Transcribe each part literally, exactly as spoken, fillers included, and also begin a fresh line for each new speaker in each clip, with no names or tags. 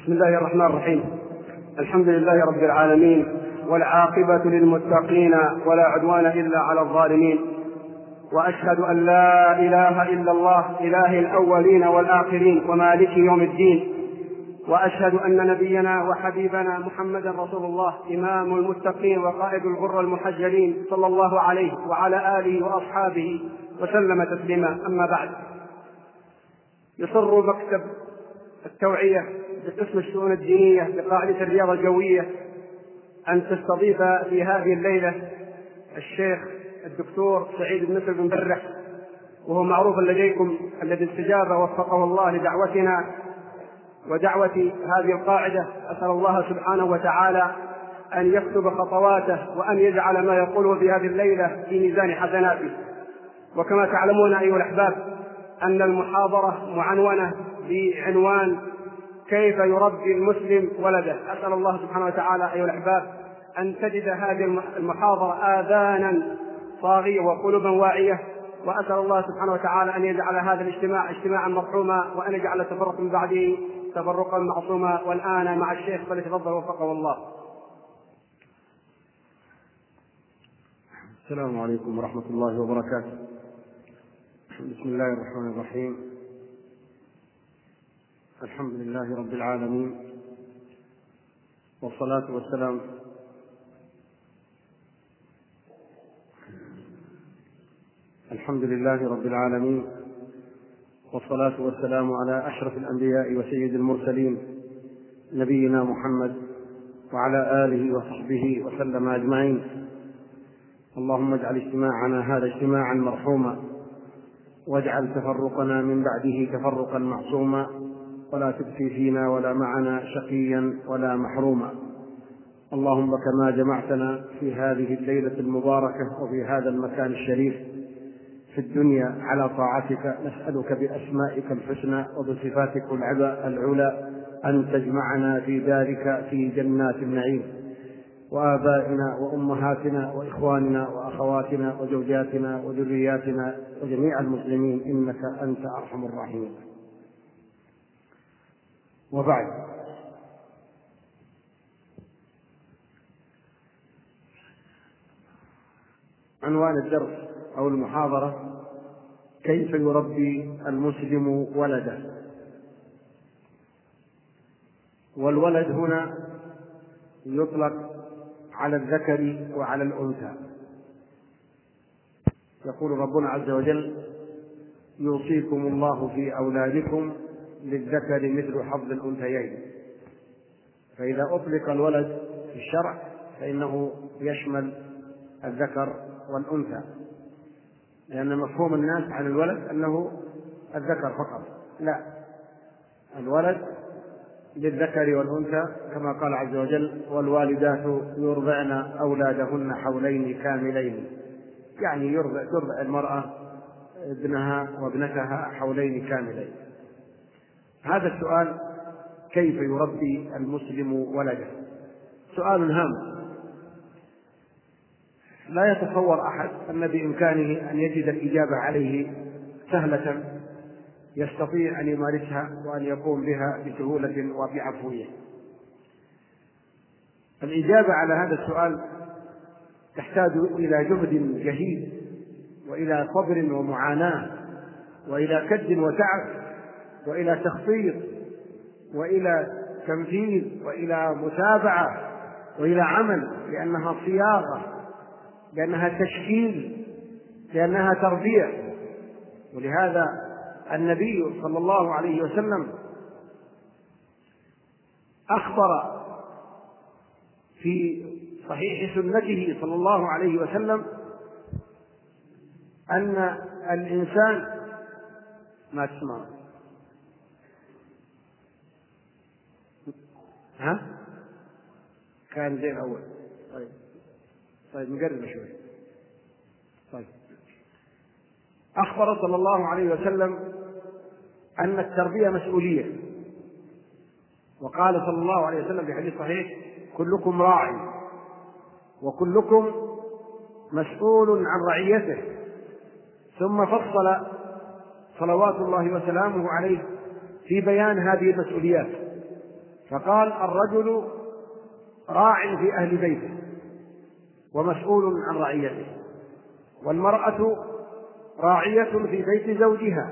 بسم الله الرحمن الرحيم. الحمد لله رب العالمين، والعاقبة للمتقين ولا عدوان إلا على الظالمين، وأشهد أن لا إله إلا الله إله الأولين والآخرين ومالك يوم الدين، وأشهد أن نبينا وحبيبنا محمدا رسول الله إمام المتقين وقائد الغر المحجلين صلى الله عليه وعلى آله وأصحابه وسلم تسليما. أما بعد، يصر مكتب التوعية بقسم الشؤون الدينية بقاعدة الرياض الجوية أن تستضيف في هذه الليلة الشيخ الدكتور سعيد بن نصر بن برح، وهو معروف لديكم الذي استجاب وفقه الله لدعوتنا ودعوة هذه القاعدة. أسأل الله سبحانه وتعالى أن يكتب خطواته وأن يجعل ما يقوله في هذه الليلة في ميزان حسناته. وكما تعلمون أيها الأحباب أن المحاضرة معنونة بعنوان كيف يربي المسلم ولده. أسأل الله سبحانه وتعالى أيها الأحباب أن تجد هذه المحاضرة آذانا صاغية وقلوبا واعية، وأسأل الله سبحانه وتعالى أن يجعل هذا الاجتماع اجتماعا مرحوما، وأن يجعل التفرق من بعده تفرقا معصوما. والآن مع الشيخ فليتفضل وفقه الله.
السلام عليكم ورحمة الله وبركاته. بسم الله الرحمن الرحيم. الحمد لله رب العالمين، والصلاة والسلام الحمد لله رب العالمين والصلاة والسلام على أشرف الأنبياء وسيد المرسلين نبينا محمد وعلى آله وصحبه وسلم أجمعين. اللهم اجعل اجتماعنا هذا اجتماعا مرحوما، واجعل تفرقنا من بعده تفرقا معصوما، ولا تبقي فينا ولا معنا شقيا ولا محروما. اللهم كما جمعتنا في هذه الليلة المباركة وفي هذا المكان الشريف في الدنيا على طاعتك، نسألك بأسمائك الحسنى وبصفاتك العلى أن تجمعنا في ذلك في جنات النعيم، وآبائنا وأمهاتنا وإخواننا وأخواتنا وزوجاتنا وذرياتنا وجميع المسلمين، إنك أنت أرحم الراحمين. وبعد، عنوان الدرس أو المحاضرة: كيف يربي المسلم ولده. والولد هنا يطلق على الذكر وعلى الأنثى. يقول ربنا عز وجل: يوصيكم الله في أولادكم للذكر مثل حظ الأنثيين. فإذا أطلق الولد في الشرع فإنه يشمل الذكر والأنثى، لأن مفهوم الناس عن الولد أنه الذكر فقط. لا، الولد للذكر والأنثى، كما قال عز وجل: والوالدات يرضعن أولادهن حولين كاملين. يعني يرضع ترضع المرأة ابنها وابنتها حولين كاملين. هذا السؤال: كيف يربي المسلم ولده؟ سؤال هام لا يتصور أحد أن بإمكانه أن يجد الإجابة عليه سهلة يستطيع أن يمارسها وأن يقوم بها بسهولة وبعفوية. الإجابة على هذا السؤال تحتاج إلى جهد جهيد، وإلى صبر ومعاناة، وإلى كد وتعب، وإلى تخطيط، وإلى تنفيذ، وإلى متابعة، وإلى عمل، لأنها صياغة، لأنها تشكيل، لأنها تربية. ولهذا النبي صلى الله عليه وسلم أخبر في صحيح سنته صلى الله عليه وسلم أن الإنسان ما تسمع ها كان زي الأول. طيب طيب نقرب شوي. طيب أخبر صلى الله عليه وسلم أن التربية مسؤولية، وقال صلى الله عليه وسلم في حديث صحيح: كلكم راع وكلكم مسؤول عن رعيته. ثم فصل صلوات الله وسلامه عليه في بيان هذه المسؤوليات، فقال الرجل راع في أهل بيته ومسؤول عن رعيته، والمرأة راعية في بيت زوجها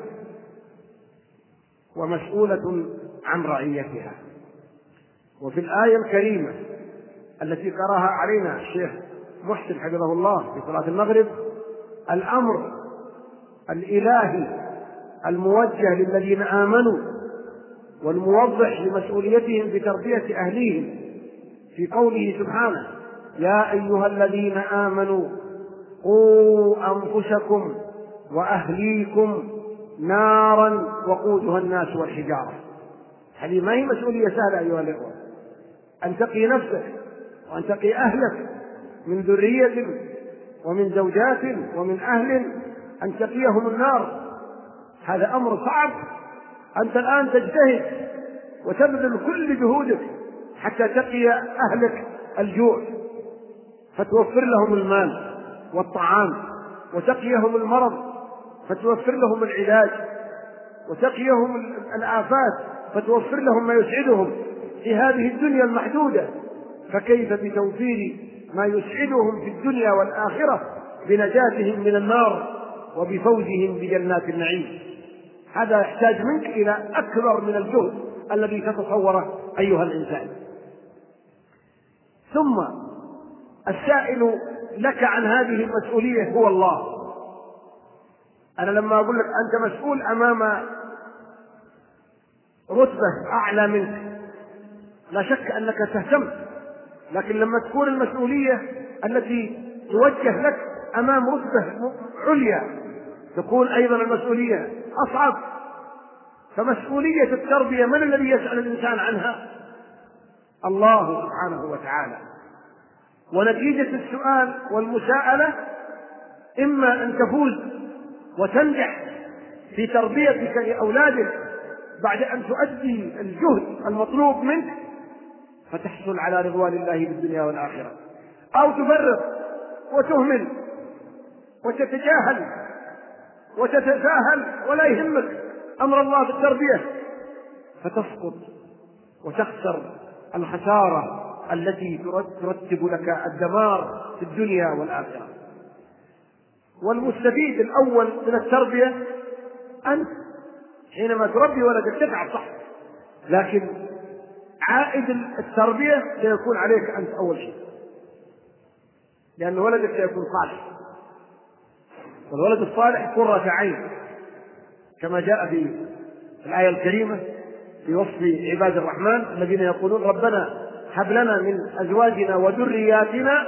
ومسؤولة عن رعيتها. وفي الآية الكريمة التي قرأها علينا الشيخ محسن حفظه الله في صلاة المغرب الأمر الإلهي الموجه للذين آمنوا والموضح لمسؤوليتهم بتربية أهليهم في قوله سبحانه: يا أيها الذين آمنوا قوا أنفسكم وأهليكم نارا وقودها الناس والحجارة. هذه ما هي مسؤولية سهلة أيها الإخوة، أن تقي نفسك وأن تقي أهلك من ذرية ومن زوجات ومن أهل، أن تقيهم النار. هذا أمر صعب. أنت الآن تجتهد وتبذل كل جهودك حتى تقي أهلك الجوع، فتوفر لهم المال والطعام، وتقيهم المرض فتوفر لهم العلاج، وتقيهم الآفات فتوفر لهم ما يسعدهم في هذه الدنيا المحدودة، فكيف بتوفير ما يسعدهم في الدنيا والآخرة بنجاتهم من النار وبفوزهم بجنات النعيم. هذا يحتاج منك إلى أكبر من الجهد الذي تتصوره أيها الإنسان. ثم السائل لك عن هذه المسؤولية هو الله. أنا لما أقول لك أنت مسؤول أمام رتبة أعلى منك، لا شك أنك تهتم، لكن لما تكون المسؤولية التي توجه لك أمام رتبة عليا تكون أيضا المسؤولية أصعب. فمسؤولية التربية من الذي يسأل الإنسان عنها؟ الله سبحانه وتعالى. ونتيجة السؤال والمساءلة إما أن تفوز وتنجح في تربيتك لأولادك بعد أن تؤدي الجهد المطلوب منك فتحصل على رضوان الله في الدنيا والآخرة، أو تفرط وتهمل وتتجاهل وتتساهل ولا يهمك أمر الله في التربية فتسقط وتخسر الخسارة التي ترتب لك الدمار في الدنيا والآخرة. والمستفيد الأول من التربية أنت. حينما تربي ولدك تتعب صح، لكن عائد التربية سيكون عليك أنت أول شيء، لأن ولدك سيكون صالح، والولد الصالح قرة عين كما جاء في الآية الكريمة في وصف عباد الرحمن الذين يقولون ربنا هب لنا من أزواجنا وذرياتنا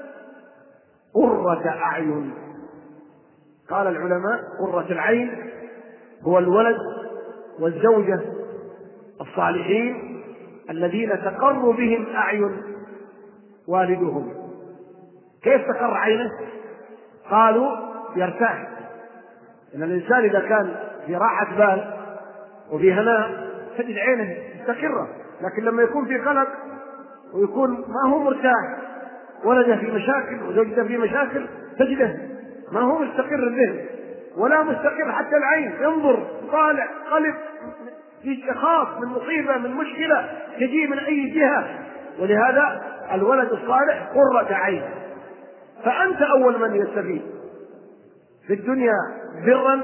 قرة أعين. قال العلماء قرة العين هو الولد والزوجة الصالحين الذين تقر بهم أعين والدهم. كيف تقر عينه؟ قالوا يرتاح. إن الإنسان إذا كان في راحة بال وفي هناء تجد عينه مستقرة، لكن لما يكون في قلق ويكون ما هو مرتاح، ولده في مشاكل وزوجته في مشاكل، تجده ما هو مستقر الذهن ولا مستقر حتى العين، ينظر طالع قلب يخاف من مصيبة من مشكلة تجي من أي جهة. ولهذا الولد الصالح قرة عين. فأنت أول من يستفيد في الدنيا برا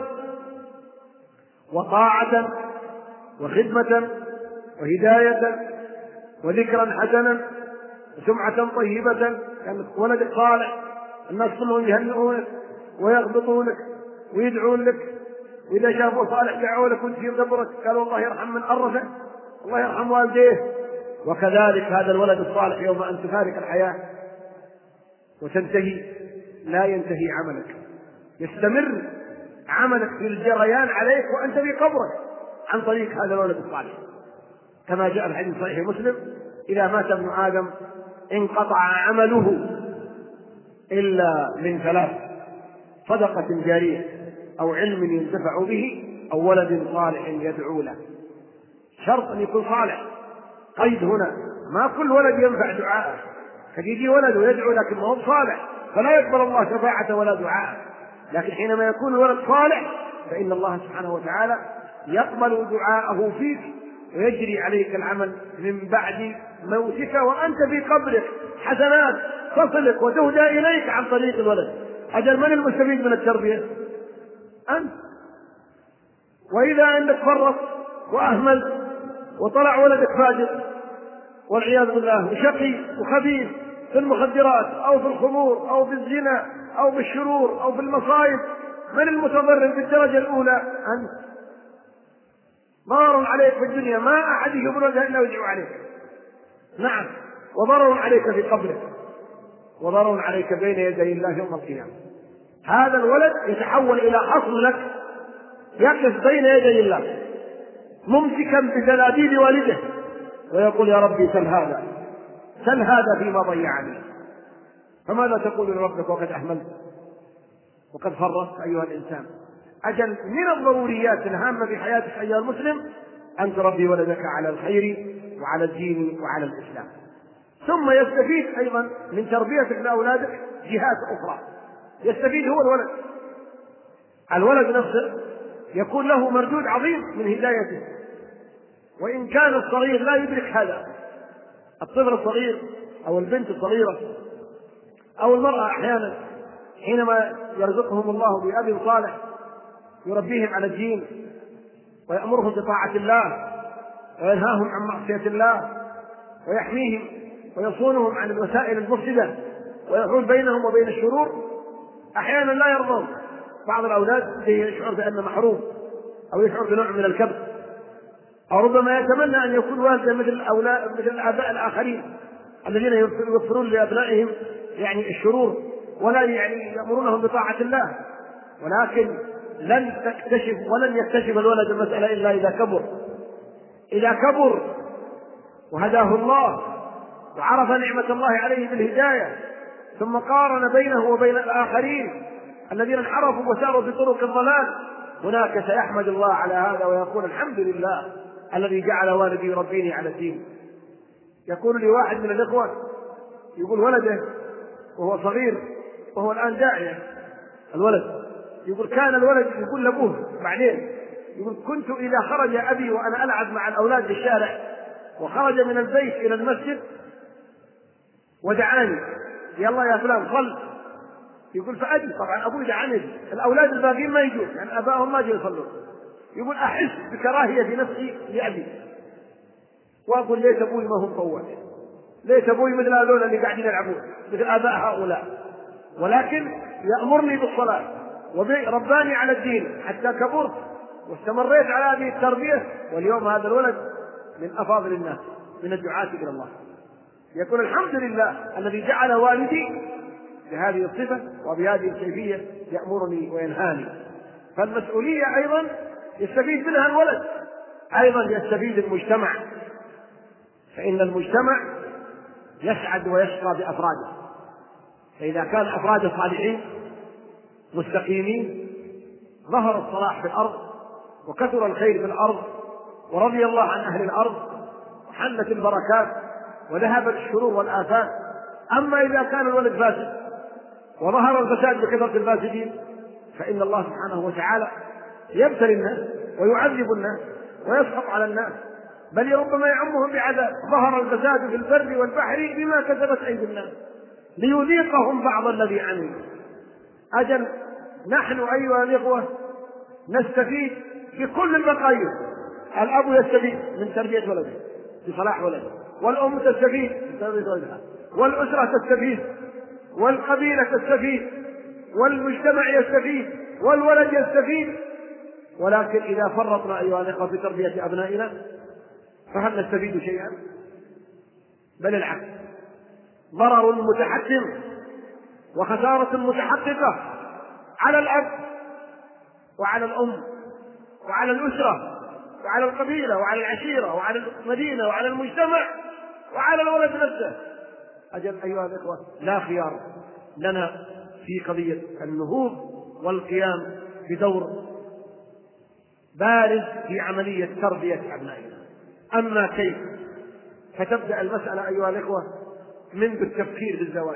وطاعة وخدمة وهداية وذكرا حسنا وسمعة طيبة، كان ولدك صالح الناس كلهم يهنئونك ويغبطونك ويدعون لك، وإذا شافوا صالح دعوا لك وانت في قبرك قالوا الله يرحم من أرثه، الله يرحم والديه. وكذلك هذا الولد الصالح يوم أن تفارق الحياة وتنتهي لا ينتهي عملك، يستمر عملك في الجريان عليك وأنت في قبرك عن طريق هذا الولد الصالح، كما جاء في حديث صحيح مسلم: إذا مات ابن آدم انقطع عمله إلا من ثلاث: صدقة جارية أو علم ينتفع به أو ولد صالح يدعو له. شرط أن يكون صالح. قيد هنا، ما كل ولد ينفع دعاءه، قد يجي ولد ويدعو لكن ما هو صالح فلا يقبل الله شفاعته ولا دعاءه. لكن حينما يكون الولد صالح فإن الله سبحانه وتعالى يقبل دعاءه فيك ويجري عليك العمل من بعد موتك وأنت في قبرك، حسنات تصلك وتهدى إليك عن طريق الولد. أجل من المستفيد من التربية؟ أنت. وإذا أنك فرط وأهمل وطلع ولدك فاجر والعياذ بالله وشقي وخبيث في المخدرات أو في الخمور أو في الزنا أو في الشرور أو في المصائب، من المتضرر بالدرجة الأولى؟ أنت. ضرر عليك في الدنيا ما أحد يبرزها إلا ويدعو عليك، نعم، وضرر عليك في قبرك، وضرر عليك بين يدي الله يوم القيامة. هذا الولد يتحول إلى حصن لك يقف بين يدي الله ممسكا بزناديل والده ويقول يا ربي سل هذا سل هذا فيما ضيعني. فماذا تقول لربك وقد أهملت وقد فرطت أيها الإنسان؟ أجل من الضروريات الهامة في حياتك أيها المسلم أن تربي ولدك على الخير وعلى الدين وعلى الإسلام. ثم يستفيد أيضا من تربيتك لأولادك جهات أخرى، يستفيد هو الولد. الولد نفسه يكون له مردود عظيم من هدايته، وإن كان الصغير لا يدرك هذا. الطفل الصغير أو البنت الصغيرة أو المرأة أحيانا حينما يرزقهم الله بأب صالح يربيهم على الدين ويأمرهم بطاعة الله وينهاهم عن معصية الله ويحميهم ويصونهم عن الوسائل المفسدة ويحول بينهم وبين الشرور، أحيانا لا يرضون. بعض الأولاد يشعر بأنه محروم أو يشعر بنوع من الكبت، أو ربما يتمنى أن يكون والدا مثل الأولاد مثل الآباء الآخرين الذين يوفرون لأبنائهم يعني الشرور ولا يعني يأمرونهم بطاعة الله. ولكن لن تكتشف ولن يكتشف الولد المسألة إلا إذا كبر. إذا كبر وهداه الله وعرف نعمة الله عليه بالهداية ثم قارن بينه وبين الآخرين الذين انحرفوا وساروا في طرق الضلال، هناك سيحمد الله على هذا ويقول الحمد لله الذي جعل والدي يربيني على الدين. يقول لي واحد من الإخوة يقول ولده وهو صغير وهو الآن داعية الولد، يقول كان الولد يقول لأبوه بعدين يقول كنت إذا خرج أبي وأنا ألعب مع الأولاد في الشارع وخرج من البيت إلى المسجد ودعاني يلا يا فلان صل، يقول فأجي طبعا أبوي دعاني، الأولاد الباقيين ما يجون يعني أباهم ما يجوا يصلون، يقول أحس بكراهية في نفسي لأبي وأقول ليت أبوي ما هم طوال، ليت أبوي مثل هذول اللي قاعدين يلعبون مثل آباء هؤلاء، ولكن يأمرني بالصلاة ورباني على الدين حتى كبرت واستمريت على هذه التربية، واليوم هذا الولد من أفاضل الناس من الدعاة إلى الله. يقول الحمد لله الذي جعل والدي بهذه الصفة وبهذه الكيفية يأمرني وينهاني. فالمسؤولية أيضا يستفيد منها الولد، أيضا يستفيد المجتمع، فإن المجتمع يسعد ويشقى بأفراده. فإذا كان أفراد صالحين مستقيمين ظهر الصلاح في الأرض وكثر الخير في الأرض ورضي الله عن أهل الأرض وحلت البركات وذهبت الشرور والآفات. أما إذا كان الولد فاسد وظهر الفساد بكثرة الفاسدين فإن الله سبحانه وتعالى يبتلي الناس ويعذب الناس ويسخط على الناس، بل ربما يعمهم بعذاب. ظهر الفساد في البر والبحر بما كسبت أيدي الناس ليذيقهم بعض الذي عملوا. أجل نحن أيها الإخوة نستفيد بكل المقاييس. الأب يستفيد من تربية ولده بصلاح ولده، والأم تستفيد من تربية ولدها، والأسرة تستفيد، والقبيلة تستفيد، والمجتمع يستفيد، والولد يستفيد. ولكن إذا فرطنا أيها الإخوة في تربية أبنائنا فهل نستفيد شيئا؟ بل العكس، ضرر متحتم وخسارة متحققة على الأب وعلى الأم وعلى الأسرة وعلى القبيلة وعلى العشيرة وعلى المدينة وعلى المجتمع وعلى الولد نفسه. أجل أيها الإخوة لا خيار لنا في قضية النهوض والقيام بدور بارز في عملية تربية أبنائنا. أما كيف؟ فتبدأ المسألة أيها الإخوة منذ التفكير بالزواج.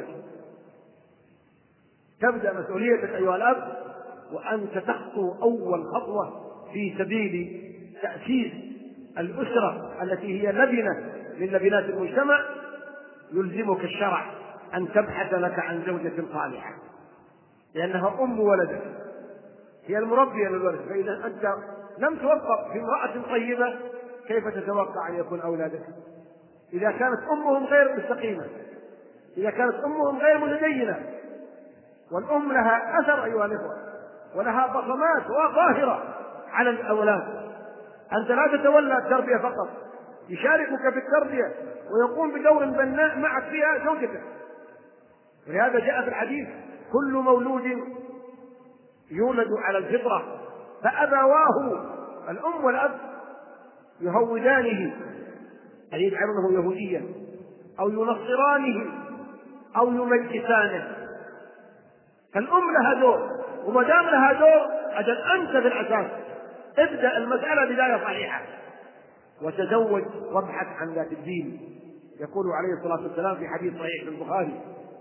تبدأ مسؤوليتك أيها الأب وأنت تخطو أول خطوة في سبيل تأسيس الأسرة التي هي لبنة من لبنات المجتمع يلزمك الشرع أن تبحث لك عن زوجة صالحة، لأنها أم ولدك، هي المربية للولد. فإذا أنت لم توفق في امرأة طيبة كيف تتوقع أن يكون أولادك؟ إذا كانت أمهم غير مستقيمة، إذا كانت أمهم غير متدينة. والأم لها أثر أيها الإخوة، ولها بصمات ظاهرة على الأولاد. أنت لا تتولى التربية فقط، يشاركك في التربية ويقوم بدور بناء معك فيها زوجتك. ولهذا جاء في الحديث: كل مولود يولد على الفطرة فأبواه، الأم والأب، يهودانه أي يجعلونه يهوديا أو ينصرانه أو يمجسانه. فالأم لها دور، وما دام لها دور أجل أنت في الأساس ابدأ المسألة بداية صحيحة وتزوج وابحث عن ذات الدين. يقول عليه الصلاة والسلام في حديث صحيح في البخاري: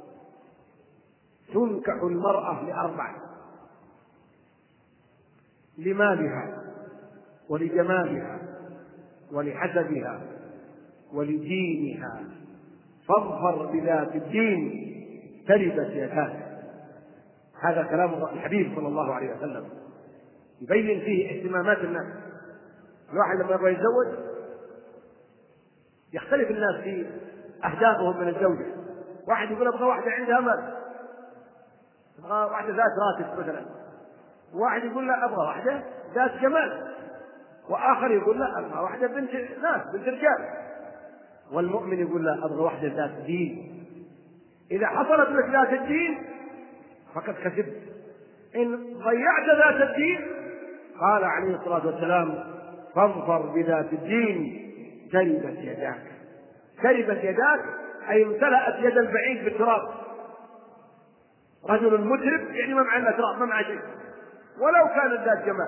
تنكح المرأة لأربع: لمالها ولجمالها ولحسبها ولدينها، فاظفر بذات الدين تربت يداك. هذا كلام الحبيب صلى الله عليه وسلم يبين فيه اهتمامات الناس. الواحد لما يبغى يتزوج يختلف الناس في أهدافهم من الزوجة. واحد يقول أبغى واحدة عندها مال، أبغى واحدة ذات راتب مثلا، واحد يقول لا أبغى واحدة ذات جمال، وآخر يقول لا أبغى واحدة بنت ناس بنت رجال، والمؤمن يقول لا أبغى واحدة ذات دين. إذا حصلت لك ذات الدين فقد كسبت. إن ضيعت ذات الدين قال عليه الصلاة والسلام: فاظفر بذات الدين تربت يداك. تربت يداك أي امتلأت يد البعيد بالتراب. رجل مترب يعني ما معه تراب، ما معه شيء، ولو كانت ذات جمال،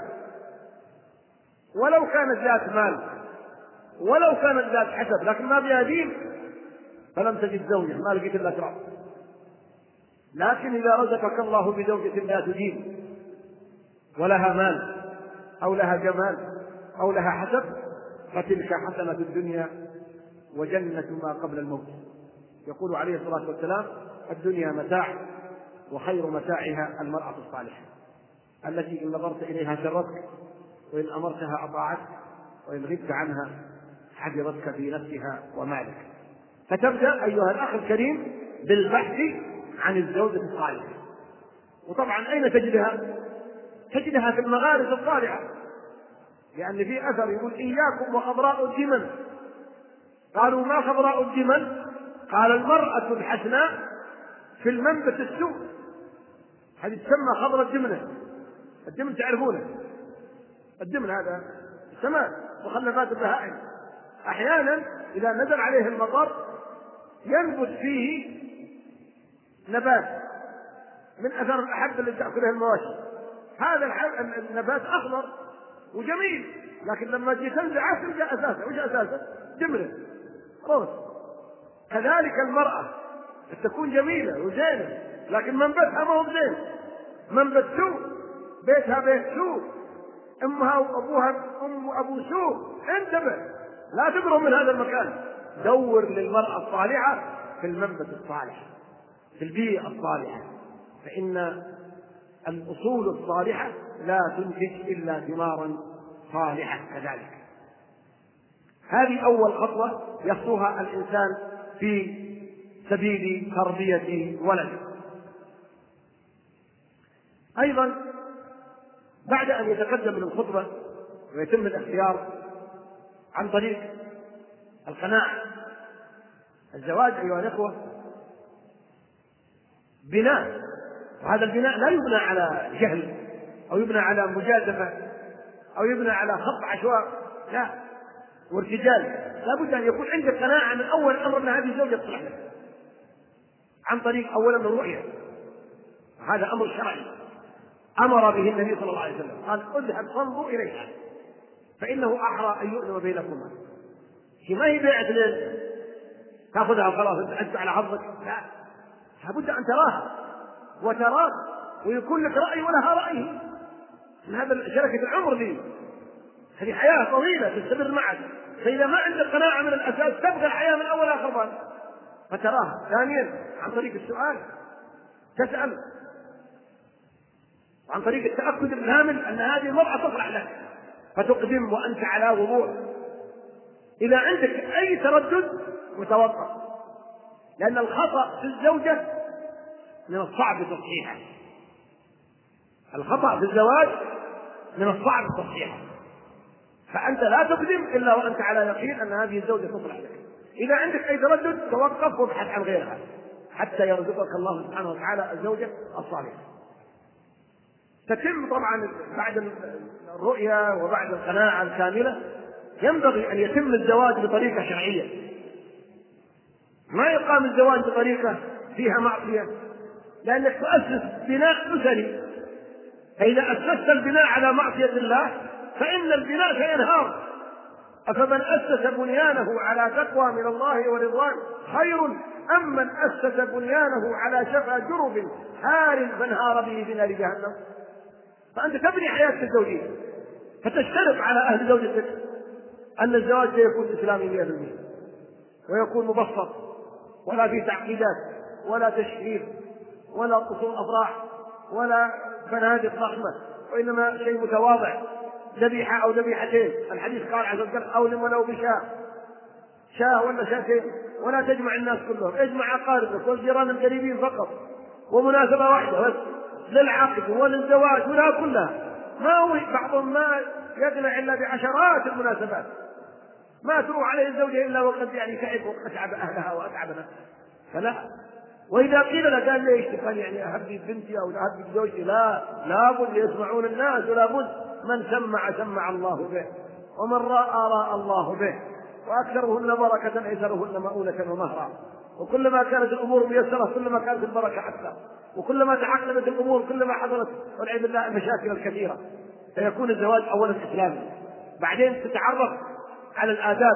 ولو كانت ذات مال، ولو كانت ذات حسب، لكن ما بها دين فلم تجد زوجة، ما لقيت إلا تراب. لكن إذا رزقك الله بزوجة ذات دين ولها مال أو لها جمال أو لها حسب فتلك حسنة الدنيا وجنة ما قبل الموت. يقول عليه الصلاة والسلام: الدنيا متاع وخير متاعها المرأة الصالحة، التي إن نظرت إليها سرتك، وإن أمرتها أطاعتك، وإن غبت عنها حفظتك في نفسها ومالك. فتبدأ أيها الأخ الكريم بالبحث عن الزوجة الصالحة. وطبعا أين تجدها؟ تجدها في المغارس الصالحة، لأن في أثر يقول: إياكم وخضراء الجمل. قالوا: ما خضراء الجمل؟ قال: المرأة الحسناء في المنبت السوء. هذه تسمى خضر الجملة. الجمل تعرفونه، الجمل هذا السماء مخلفات البهائم. أحيانا إذا نزل عليه المطر ينبت فيه نبات من أثر الأحب اللي تأكله المواشي. هذا النبات أخضر وجميل، لكن لما تجي تنزعه تلقى أساسه وش أساسه؟ جملة روس. كذلك المرأة تكون جميلة وزينة لكن منبتها ما هو زين، منبت سوء، بيتها بيت سوء، أمها وأبوها أم وأبو سوء. انتبه، لا تقرب من هذا المكان. دور للمرأة الصالحة في المنبت الصالح، في البيئة الصالحة، فإن الأصول الصالحة لا تنتج إلا ثمارا صالحة. كذلك هذه أول خطوة يخطوها الإنسان في سبيل تربية ولده. أيضا بعد أن يتقدم من الخطبة ويتم الاختيار عن طريق القناعة، الزواج أيها الأخوة بناء، وهذا البناء لا يبنى على جهل أو يبنى على مجازفة أو يبنى على خط عشواء، لا، وارتجال. لا بد أن يكون عندك قناعة من أول أمر أن هذه زوجة تصلح لك، عن طريق أولا الرؤية. هذا أمر شرعي أمر به النبي صلى الله عليه وسلم، قال: اذهب فانظر إليها فإنه أحرى أن يؤلم بينكما. هي ما هي بيعة ليل تأخذها وخلاص أنت على حظك، لا، لابد أن تراها وتراك ويكون لك رأي ولها رأي. من هذا شركة العمر لي، هذه حياة طويلة تستمر معك، فإذا ما عندك قناعة من الأساس تبقى الحياة من أول آخر بال فتراها. ثانيا عن طريق السؤال تسأل، وعن طريق التأكد الكامل أن هذه المرأة تصلح لك فتقدم وأنت على وضوح. إذا عندك أي تردد متوقف، لأن الخطأ في الزوجة من الصعب تصحيحه، الخطأ في الزواج من الصعب تصحيحه، فأنت لا تقدم إلا وأنت على يقين أن هذه الزوجة تصلح لك. إذا عندك أي تردد توقف وابحث عن غيرها حتى يرزقك الله سبحانه وتعالى الزوجة الصالحة. تتم طبعا بعد الرؤية وبعد القناعة الكاملة ينبغي أن يتم الزواج بطريقة شرعية، ما يقام الزواج بطريقة فيها معصية، لأنك تؤسس بناء أسري، فإذا أسست البناء على معصية الله فإن البناء سينهار. أفمن أسس بنيانه على تقوى من الله ورضوان خير أم من أسس بنيانه على شفا جرف هار فانهار به في نار جهنم؟ فأنت تبني حياتك الزوجية، فتشترط على أهل زوجتك أن الزواج سيكون إسلامي مئة بالمئة ويكون مبسط، ولا في تعقيدات ولا تشهير ولا قصور أفراح ولا فنادق ضخمة، وإنما شيء متواضع، ذبيحة أو ذبيحتين. الحديث قال عز وجل أولم ولو بشاة، شاة ولا شاتين، ولا تجمع الناس كلهم، اجمع أقاربك والجيران القريبين فقط، ومناسبة واحدة بس للعقد وللزواج ولا كلها. ما هو بعضهم ما يقنع إلا بعشرات المناسبات، ما تروح عليه الزوجة إلا وقد يعني تعب وأتعب أهلها وأتعب نفسها، فلا. وإذا قيل له قال ليش تقول يعني أهبي بنتي أو أهبي زوجتي؟ لا، لابد يسمعون الناس، ولا بد من سمع سمع الله به، ومن رأى رأى الله به، وأكثرهن بركة أيسرهن مؤونة ومهرا. وكلما كانت الأمور ميسرة كلما كانت البركة أكثر، وكلما تعقدت الأمور كلما حصلت والعياذ بالله المشاكل الكثيرة. فيكون الزواج أولا إسلامي، بعدين تتعرف على الآداب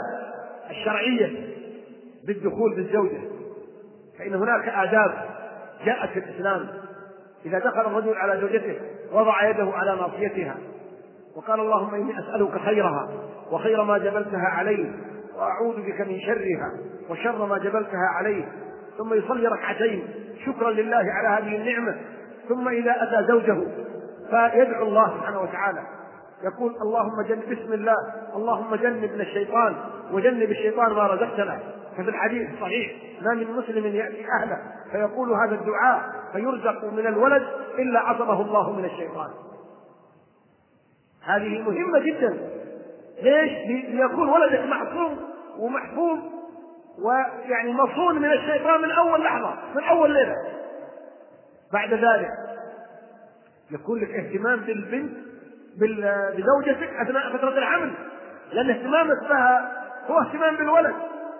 الشرعية بالدخول بالزوجة، فإن هناك آداب جاءت في الإسلام. إذا دخل الرجل على زوجته وضع يده على ناصيتها وقال اللهم إني أسألك خيرها وخير ما جبلتها عليه، وأعوذ بك من شرها وشر ما جبلتها عليه، ثم يصلي ركعتين شكرا لله على هذه النعمة. ثم إذا أتى زوجه فيدعو الله سبحانه وتعالى، يقول اللهم جنب بسم الله اللهم جنبنا الشيطان وجنب الشيطان ما رزقتنا. ففي الحديث الصحيح ما من مسلم يأتي أهله فيقول هذا الدعاء فيرزق من الولد إلا عصمه الله من الشيطان. هذه مهمة جدا. ليش؟ ليكون ولدك معصوم ومحفوظ ويعني مصون من الشيطان من أول لحظة، من أول ليلة. بعد ذلك يكون لك اهتمام بالبنت بزوجتك أثناء فترة الحمل، لأن اهتمامك بها هو اهتمام بالولد،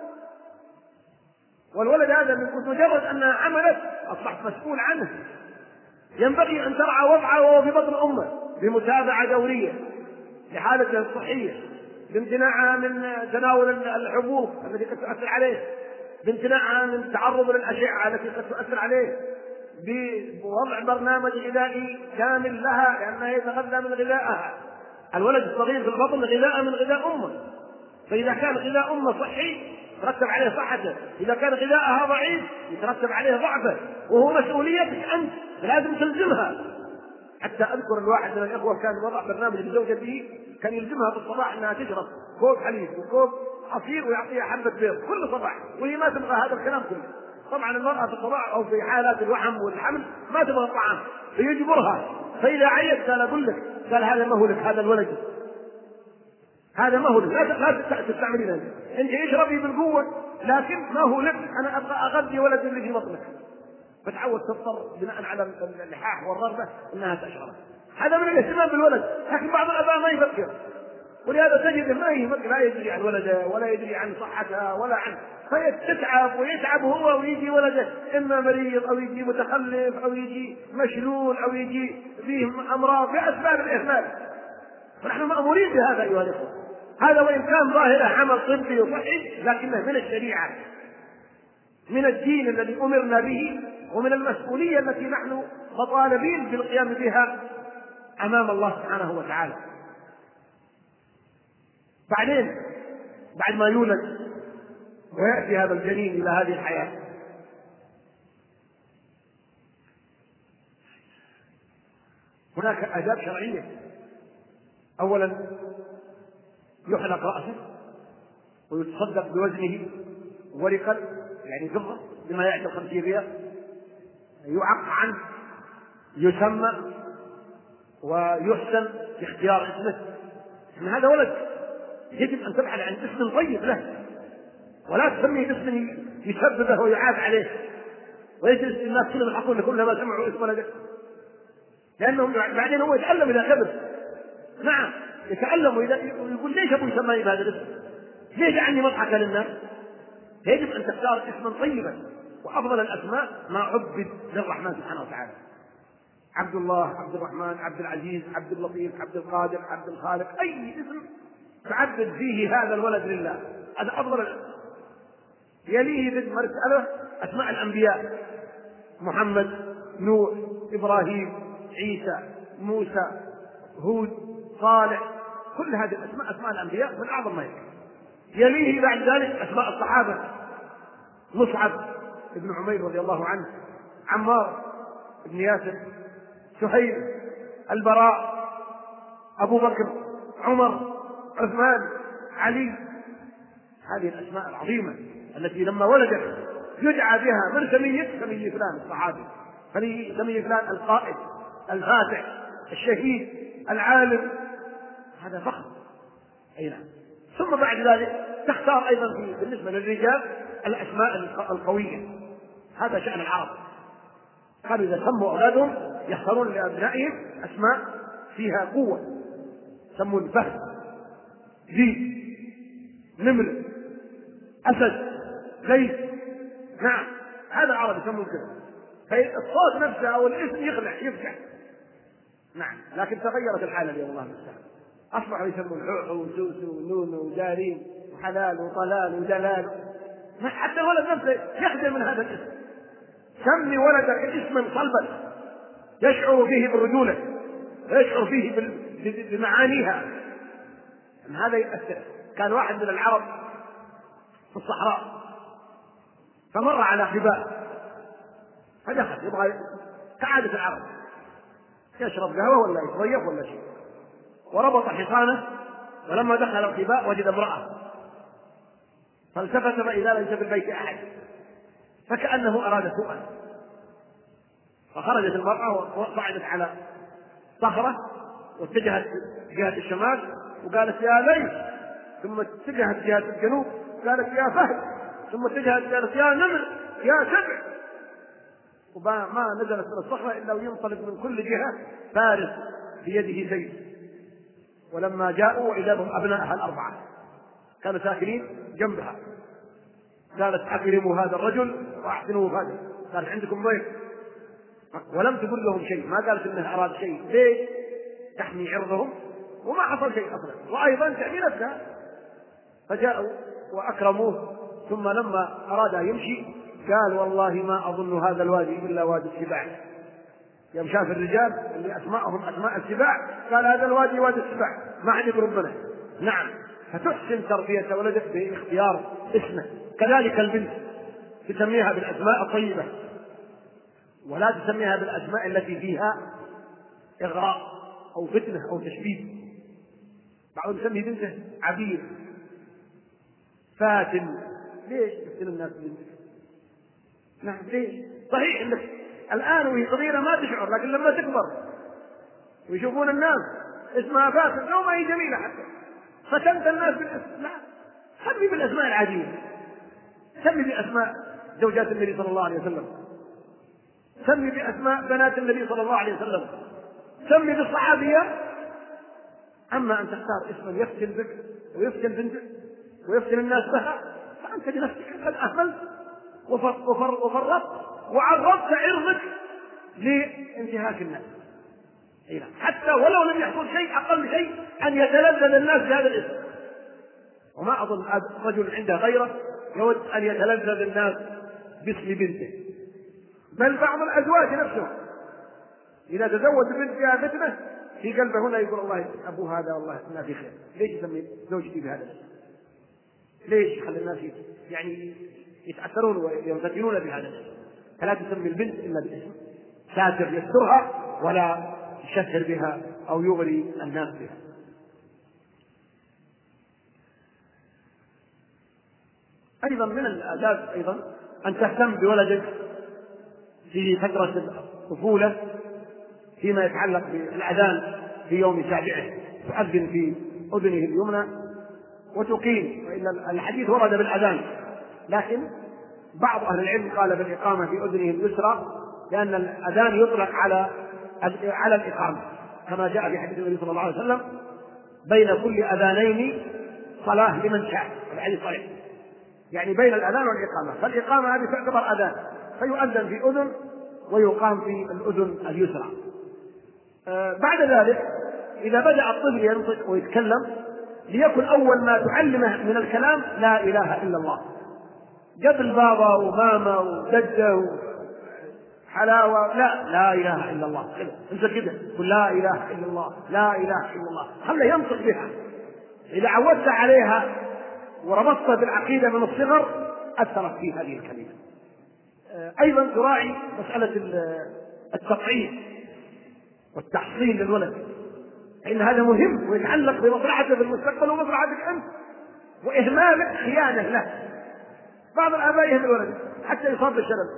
والولد هذا من مجرد أنها حملت أصبحت مسؤول عنه. ينبغي أن ترعى وضعه وهو في بطن أمه بمتابعة دورية لحالته الصحية، بامتناعها من تناول الحبوب التي قد تؤثر عليه، بامتناعها من التعرض للأشعة التي قد تؤثر عليه، بوضع برنامج غذائي كامل لها لأنها يتغذى من غذائها. الولد الصغير في البطن غذاء من غذاء أمه، فإذا كان غذاء أمه صحي يترتب عليه صحته، إذا كان غذاءها ضعيف يترتب عليه ضعفه، وهو مسؤوليتك أنت لازم تلزمها. حتى أذكر الواحد من الإخوة كان وضع برنامج لزوجته كان يلزمها في الصباح أنها تشرب كوب حليب وكوب عصير ويعطيها حبة بيض كل صباح، وهي ما تبغى هذا الكلام كله. طبعا المرأة في الصباح أو في حالات الوحم والحمل ما تبغى الطعام فيجبرها، فإذا عيت قال أقول لك قال هذا ما هو لك، هذا الولد هذا ما هو لك، لا لا تستعملين أنت أنت اشربي بالقوة لكن ما هو لك، أنا أبغى أغذي ولد اللي في بطنك. فتعود تضطر بناء على اللحاح والرغبة أنها تشرب. هذا من الاهتمام بالولد، لكن بعض الآباء ما يفكر، ولهذا تجد ما يفكر، لا يدري عن ولده ولا يدري عن صحتها ولا عن، فيتعب ويتعب هو ويجي ولده إما مريض أو يجي متخلف أو يجي مشلول أو يجي فيه أمراض بأسباب الإهمال. ونحن مأمورين بهذا أيها الأخوة. هذا وإن كان ظاهره عمل طبي وصحي لكنه من الشريعة، من الدين الذي أمرنا به، ومن المسؤولية التي نحن مطالبين بالقيام بها أمام الله سبحانه وتعالى.
بعدين بعد ما يولد ويأتي هذا الجنين إلى هذه الحياة، هناك آداب شرعية. أولا يحلق رأسه ويتصدق بوزنه ورقا، يعني فضة بما يعطي خمسين ريال، يعق عنه، يسمى ويحسن باختيار اسمه. إن هذا ولد يجب أن تبحث عن اسم طيب له، ولا تسميه باسم يسببه ويعاب عليه ويجلس الناس كلهم يحقون كل ما سمعوا اسم ولده، لأنهم بعدين هو يتعلم إذا كبر. نعم يتعلم ويقول ليش أبوي سماني بهذا الاسم؟ ليش عني مضحكة للناس؟ يجب أن تختار اسما طيبا، وأفضل الأسماء ما عبد للرحمن سبحانه وتعالى. عبد الله، عبد الرحمن، عبد العزيز، عبد اللطيف، عبد القادر، عبد الخالق، أي اسم تعبد فيه هذا الولد لله هذا أفضل الأسماء. يليه بالمرتبة أسماء الأنبياء: محمد، نوح، إبراهيم، عيسى، موسى، هود، صالح، كل هذه الأسماء أسماء الأنبياء من أعظم ما يكون. يليه بعد ذلك أسماء الصحابة: مصعب بن عمير رضي الله عنه، عمار بن ياسر، سهيل، البراء، أبو بكر، عمر، عثمان، علي. هذه الأسماء العظيمة التي لما ولدت يدعى بها من سمي سمي فلان الصحابي، سمي فلان القائد، الفاتح، الشهيد، العالم. هذا فخر. أي نعم. ثم بعد ذلك تختار أيضا بالنسبة للرجال الأسماء القوية. هذا شأن العرب، قالوا إذا سموا أولادهم يختارون لأبنائهم أسماء فيها قوة، يسمون فهد، ذئب، نمر، أسد، ليث. نعم هذا العرب يسمون كذا، فالصوت نفسه أو الاسم يخلع يفجع. نعم لكن تغيرت الحالة اليوم الله المستعان، أصبحوا يسمون حوح وسوس ونون ودارين وحلال وطلال ودلال. حتى الولد نفسه يخجل من هذا الاسم. سمي ولدك اسما صلبا يشعر فيه بالرجولة، يشعر فيه بمعانيها. هذا يؤثر. كان واحد من العرب في الصحراء فمر على حباء فدخل يبغى كعادة العرب يشرب قهوة ولا يتضيف ولا شيء، وربط حصانه، ولما دخل الحباء وجد امرأة فالتفت فإذا ليس في البيت أحد، فكأنه أراد سوءا، فخرجت المرأة وصعدت على صخرة واتجهت جهة الشمال وقالت يا ليث، ثم اتجهت جهة الجنوب قالت يا فهد، ثم اتجهت قالت يا نمر، يا سبع. وما نزلت من الصخرة إلا وينطلق من كل جهة فارس بيده سيف. ولما جاءوا إذا بهم أبنائها الأربعة كانوا ساكنين جنبها، قالت أكرموا هذا الرجل وأحسنوا وفاده. قالت عندكم ضيف، ولم تقل لهم شيء، ما قالت إنه أراد شيء، ليه؟ تحمي عرضهم وما حصل شيء أصلا، وأيضا تحمي نفسها. فجاءوا وأكرموه، ثم لما أراد يمشي قال والله ما أظن هذا الوادي إلا وادي السباع. يوم شاف الرجال اللي أسماءهم أسماء السباع قال هذا الوادي وادي السباع، ما عجب ربنا. نعم فتحسن تربية ولدك باختيار اسمه. كذلك البنت تسميها بالأسماء الطيبة، ولا تسميها بالأسماء التي فيها إغراء أو فتنة أو تشبيه. بعضهم يسمي بنته عبير، فاتن. ليش تفتن الناس بنتك؟ نعم ليش؟ صحيح انك الآن وهي صغيرة ما تشعر، لكن لما تكبر ويشوفون الناس اسمها فاتن لو ما هي جميلة حتى فتنت الناس بالاسم. لا، سمي بالأسماء العادية، سمي بأسماء زوجات النبي صلى الله عليه وسلم، سمي بأسماء بنات النبي صلى الله عليه وسلم، سمي بالصحابية. أما أن تختار اسما يفتن بك ويفتن بنتك ويفتن الناس بها فأنت بنفسك قد أهملت وفرطت وعرضت عرضك لانتهاك الناس. حتى ولو لم يحصل شيء، أقل شيء أن يتلذذ الناس بهذا الاسم. وما أظن رجل عنده غيره يود أن يتلذذ الناس باسم بنته، بل بعض الأزواج نفسهم إذا تزوج بنت فيها فتنة في قلبه هنا يقول الله أبو هذا والله ما في خير، ليش يسمي زوجتي بهذا الاسم؟ ليش خلي الناس يعني يتأثرون ويمتثلون بهذا الاسم؟ فلا تسمي البنت إلا باسم ساتر يسترها ولا يشهر بها أو يغري الناس بها. أيضا من الآداب أيضا أن تهتم بولدك في فترة الطفولة فيما يتعلق بالأذان في يوم سابعه، تؤذن في أذنه اليمنى وتقيم، وإلا الحديث ورد بالأذان، لكن بعض أهل العلم قال بالإقامة في أذنه اليسرى، لأن الأذان يطلق على على الإقامة، كما جاء في حديث النبي صلى الله عليه وسلم: بين كل أذانين صلاة لمن شاء. الحديث صحيح، يعني بين الأذان والإقامة، فالإقامة هذه تعتبر أذان، فيؤذن في أذن ويقام في الأذن اليسرى. آه بعد ذلك إذا بدأ الطفل ينطق ويتكلم ليكن أول ما تعلمه من الكلام لا إله إلا الله، قبل بابا وماما ودجة وحلاوة، لا لا إله إلا الله كده، أنت كده قل لا إله إلا الله، لا إله إلا الله، خله ينطق بها. إذا عودت عليها وربطت بالعقيدة من الصغر أثرت في هذه الكلمة. أيضا تراعي مسألة التطعيم والتحصين للولد، إن هذا مهم ويتعلق بمصلحته في المستقبل ومصلحتك أنت، وإهمالك خيانة له. بعض الآباء يهمل الولد حتى يصاب بالشلل،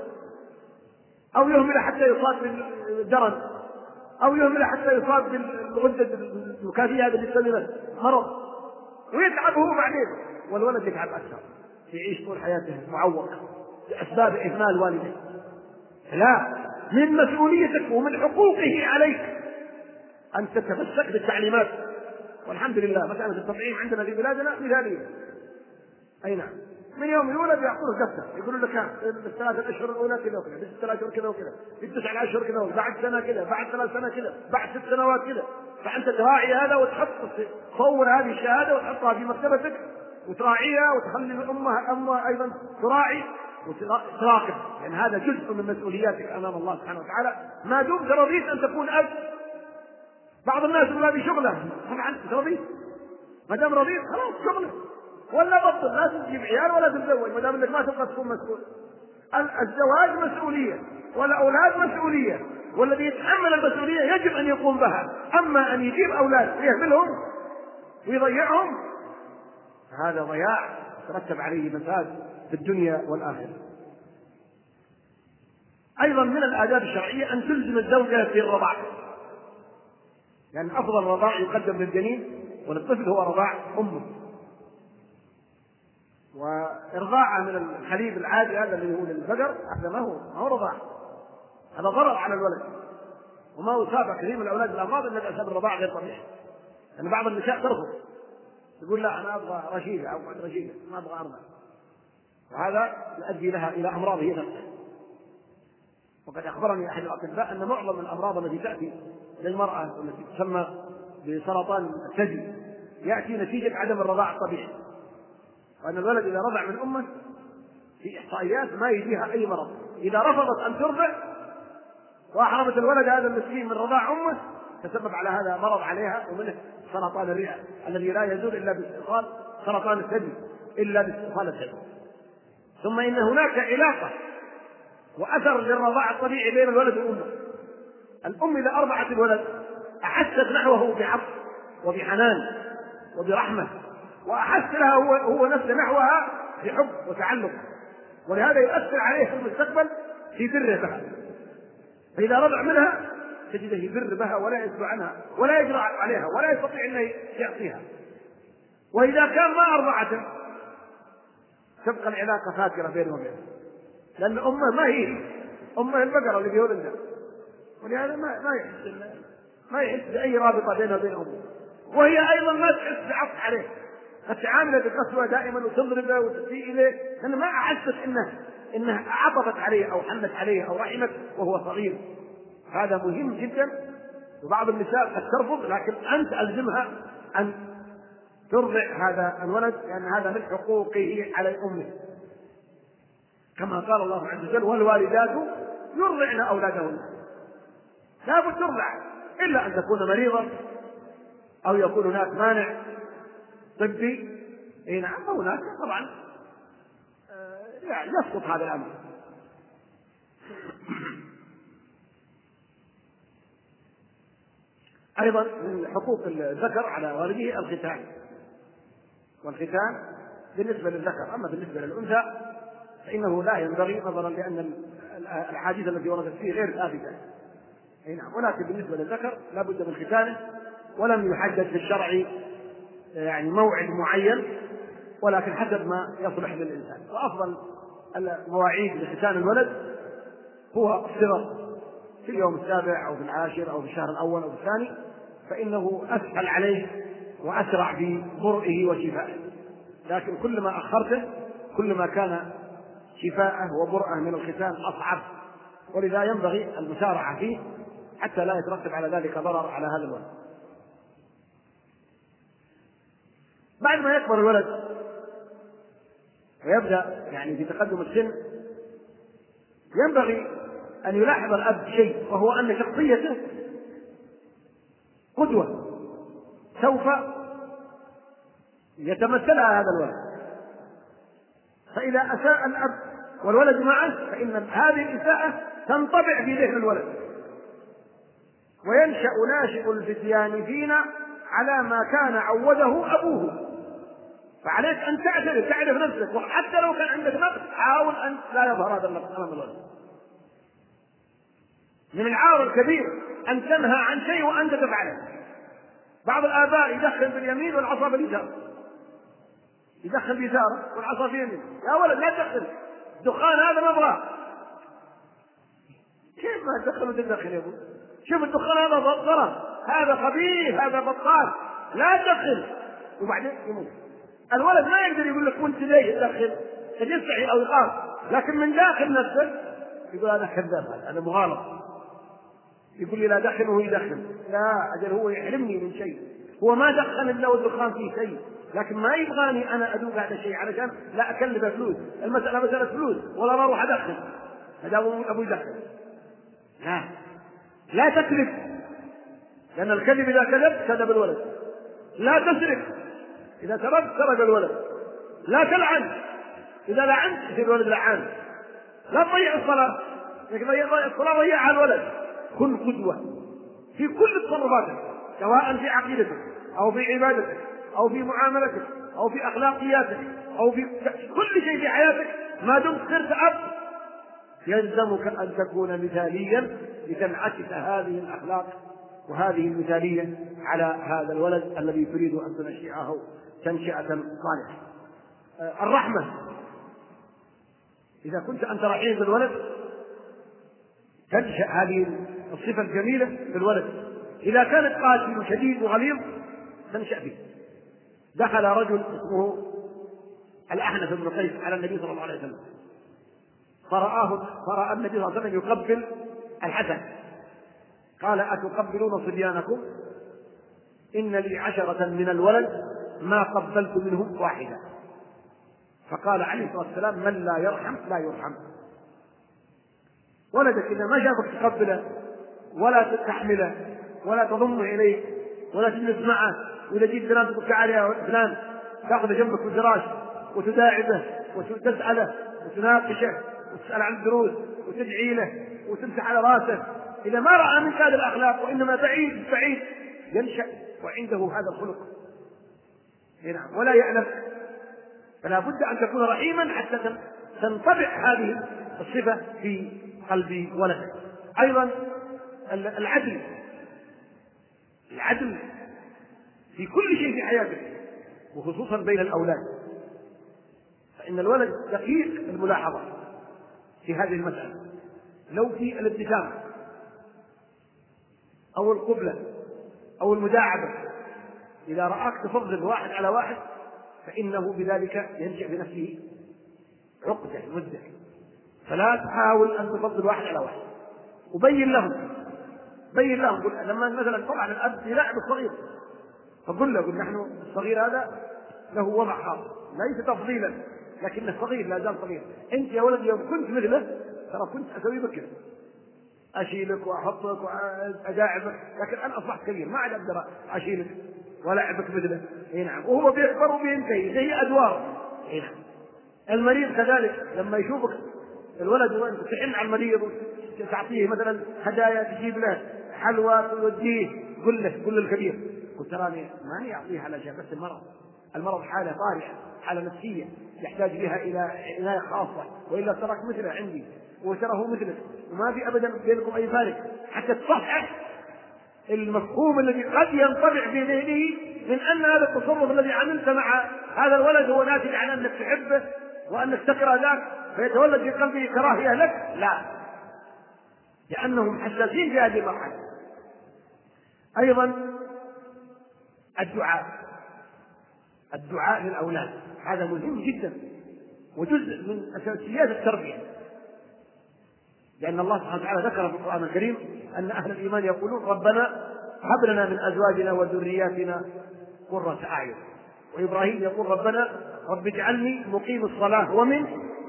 أو يهمل حتى يصاب بالدرن، أو يهمل حتى يصاب بالغدة الوكافية هذا اللي يسمى مرض، ويتعب هو بعدين، والولد يتعب أكثر، يعيش طول حياته معوق لأسباب إهمال والده. لا، من مسؤوليتك ومن حقوقه عليك أن تتمسك بالتعليمات. والحمد لله مسألة التطعيم عندنا في بلادنا مثالية. أي نعم، من يوم يولد يعطوه دفتر يقولوا لك الثلاث الأشهر الأولى كذا وكذا، في الثلاث أشهر كذا وكذا، في التسع أشهر كذا وكذا، بعد سنة كذا، بعد ثلاث سنة كذا، بعد ست سنوات كذا. فأنت تراعي هذا وتحط تصور هذه الشهادة وتحطها في مكتبتك وتراعيها، وتخلي الأمة أمة أيضا تراعي وتراقب، لأن يعني هذا جزء من مسؤولياتك أمام الله سبحانه وتعالى، ما دمت رضيت أن تكون أب. بعض الناس يقول هذه شغله، طبعا رضيت، ما دام رضيت خلاص شغله، ولا بطل، لا تجيب عيال ولا تتزوج ما دام انك ما تبغى تكون مسؤول. الزواج مسؤوليه والاولاد مسؤوليه، والذي يتحمل المسؤوليه يجب ان يقوم بها. اما ان يجيب اولاد ويهملهم ويضيعهم هذا ضياع ترتب عليه مفاسد في الدنيا والاخره. ايضا من الاداب الشرعيه ان تلزم الزوجه في الرضاعه، لان يعني افضل الرضاع يقدم للجنين وللطفل هو رضاع امه، وإرضاعه من الحليب العادي هذا اللي هو للبقر هذا ما هو ما هو رضاع، هذا ضرر على الولد، وما هو سابق كثير من الأولاد الأمراض إلا بسبب الرضاع غير طبيعي. يعني بعض النساء ترفض، تقول لا أنا أبغى رشيدة أو بعد رشيدة ما أبغى أرضع، وهذا يؤدي لها إلى أمراض هي نفسها. وقد أخبرني أحد الأطباء أن معظم الأمراض التي تأتي للمرأة والتي تسمى بسرطان الثدي يأتي نتيجة عدم الرضاع الطبيعي، وأن الولد إذا رضع من أمه في إحصائيات ما يجيها أي مرض. إذا رفضت أن ترضع وأحرمت الولد هذا المسكين من رضاع أمه تسبب على هذا مرض عليها، ومنه سرطان الرئة الذي لا يزول إلا باستئصال سرطان الثدي إلا باستئصال الثدي. ثم إن هناك علاقة وأثر للرضاع الطبيعي بين الولد وأمه. الأم إذا أرضعت الولد أحست نحوه بعطف وبحنان وبرحمة، وأحس لها هو, هو نفسه نحوها بحب وتعلق، ولهذا يؤثر عليه في المستقبل في بره بها. فإذا رضع منها تجده يبر بها ولا يسمع عنها ولا يجرأ عليها ولا يستطيع أن يعطيها. وإذا كان ما أرضعته تبقى العلاقة فاترة بينه وبينه، لأن أمه ما هي أمه البقرة اللي بيولدها، ولهذا ما ما يحس ما يحس بأي رابطة بينه وبين أمه، وهي أيضا ما تحس بعطف عليه، فتعامله بقسوة دائما وتضربه وتسيء إليه، لأن ما أحست إنه إنها عطفت عليه أو حنت عليه أو رحمت وهو صغير. هذا مهم جدا. وبعض النساء قد ترفض، لكن أنت ألزمها أن ترضع هذا الولد، لأن هذا من حقوقه على أمه، كما قال الله عز وجل: والوالدات يرضعن أولادهن. لا بد ترضع،
إلا أن تكون مريضا أو يكون هناك مانع طبي. إيه نعم، هناك طبعا يعني يسقط هذا الأمر. أيضا من حقوق الذكر على والده الختان، والختان بالنسبة للذكر. أما بالنسبة للأنثى فإنه لا ينبغي، نظرا لأن الأحاديث التي وردت فيه غير ثابتة. نعم، ولكن بالنسبة للذكر لا بد من ختانه، ولم يحدد في الشرع يعني موعد معين، ولكن حسب ما يصلح للإنسان. وأفضل المواعيد لختان الولد هو الصغر، في اليوم السابع أو في العاشر أو في الشهر الأول أو في الثاني، فإنه أسهل عليه وأسرع في برئه وشفائه. لكن كل ما أخرته كل ما كان شفاءه وبرئه من الختان أصعب، ولذا ينبغي المسارعة فيه حتى لا يترتب على ذلك ضرر على هذا الولد. بعد ما يكبر الولد ويبدأ يعني في تقدم السن، ينبغي أن يلاحظ الأب شيء، وهو أن شخصيته قدوة سوف يتمثلها هذا الولد. فإذا أساء الأب والولد معه فإن هذه الإساءة تنطبع في ذهن الولد، وينشأ ناشئ الفتيان فينا على ما كان عوده أبوه. فعليك أن تعترف تعرف نفسك، وحتى لو كان عندك نقص حاول أن لا يظهر هذا النقص أمام الولد. من العار الكبير أن تنهى عن شيء وأنت تفعله. بعض الآباء يدخل باليمين والعصا باليسار، يدخل بيساره والعصا في يمين. يا ولد لا تدخل الدخان، هذا نظرة. كيف ما تدخل وتدخل يا ابو؟ شوف الدخان هذا ضرر، هذا خبيث، هذا بطال، لا تدخل. وبعدين يموت الولد. ما يقدر يقول لك وانت ليه تدخل، قد يستحي او يخاف، لكن من داخل نفسه يقول هذا كذاب، هذا مغالط، يقول لي لا دخل وهو يدخل. لا، أجل هو يحرمني من شيء، هو ما دخل إلا والدخان فيه شيء، لكن ما يبغاني أنا أذوق هذا الشيء علشان لا أكلف فلوس. المسألة مسألة فلوس ولا أروح أدخل، هذا أبو يدخل. لا لا تكذب، لأن الكذب إذا كذب كذب الولد. لا تسرق، إذا سرق سرق الولد. لا تلعن، إذا لعنت يصير الولد لعان. لا تضيع الصلاة، لكن ضيع الصلاة ضيعها الولد. كن قدوة في كل تصرفاتك، سواء في عقيدتك أو في عبادتك أو في معاملتك أو في أخلاقياتك أو في كل شيء في حياتك. ما دمت صرت أب يلزمك أن تكون مثاليا لتنعكس هذه الأخلاق وهذه المثالية على هذا الولد الذي تريد أن تنشئه تنشئة صالحة. الرحمة، إذا كنت أنت رحيم بالولد تنشأ هذه الصفة الجميلة في الولد. إذا كانت قاسي شديد وغليظ تنشأ فيه. دخل رجل اسمه الأحنف بن قيس على النبي صلى الله عليه وسلم، فرآه فرأى النبي صلى الله عليه وسلم يقبل الحسن، قال أتقبلون صبيانكم؟ إن لي عشرة من الولد ما قبلت منهم واحدة. فقال عليه الصلاة والسلام من لا يرحم لا يرحم. ولدك إذا ما شافك تقبله ولا تستحمله ولا تضمه إليه ولا تجلس معه، وإذا جيت فلان تقول تعال يا فلان، تأخذ جنبك في الفراش وتداعبه وتسأله وتناقشه وتسأل عن الدروس وتدعي له وتمسح على راسه، إذا ما رأى منك هذه الأخلاق وإنما بعيد بعيد ينشأ وعنده هذا الخلق ولا يعلم. فلا بد أن تكون رحيما حتى تنطبع هذه الصفة في قلب ولدك. أيضا العدل، العدل في كل شيء في حياتك وخصوصا بين الأولاد، فإن الولد دقيق الملاحظة في هذه المسألة. لو في الابتسامة أو القبلة أو المداعبة، إذا رآك تفضل واحد على واحد فإنه بذلك ينشأ في نفسه عقدة مدة. فلا تحاول أن تفضل واحد على واحد، وبين لهم بين لهم قل لما مثلا طبعا الأب يلعب الصغير فقل له قل نحن الصغير هذا له وضع خاص ليس تفضيلا، لكنه صغير لا زال صغير. أنت يا ولد يوم كنت مثله ترى كنت أسوي بك،
اشيلك واحطك واداعبك، لكن انا اصبحت كبير ما عاد اقدر اشيلك ولاعبك مثله. اي نعم. وهو بيكبر وبينتهي، هي ادوار. اي نعم. المريض كذلك لما يشوفك الولد وانت تحن على المريض وتعطيه مثلا هدايا، تجيب له حلوى توديه، قل له قل للكبير قلت تراني ماني اعطيه على شيء، بس المرض المرض حاله طارئه، حاله نفسيه يحتاج بها الى عنايه خاصه، والا تراك مثله عندي وتراه مثلك وما في ابدا بينكم اي فارق، حتى تصحح المفهوم الذي قد ينطبع في ذهنه من ان هذا التصرف الذي عملت مع هذا الولد هو ناتج عن انك تحبه وانك تكره ذاك، فيتولد في قلبه كراهيه لك. لا، لانهم حساسين في هذه المرحله. ايضا الدعاء الدعاء للاولاد هذا مهم جدا وجزء من اساسيات التربيه، لان الله سبحانه وتعالى ذكر في القران الكريم ان اهل الايمان يقولون ربنا هب لنا من ازواجنا وذرياتنا قرة اعين، وابراهيم يقول ربنا رب اجعلني مقيم الصلاه ومن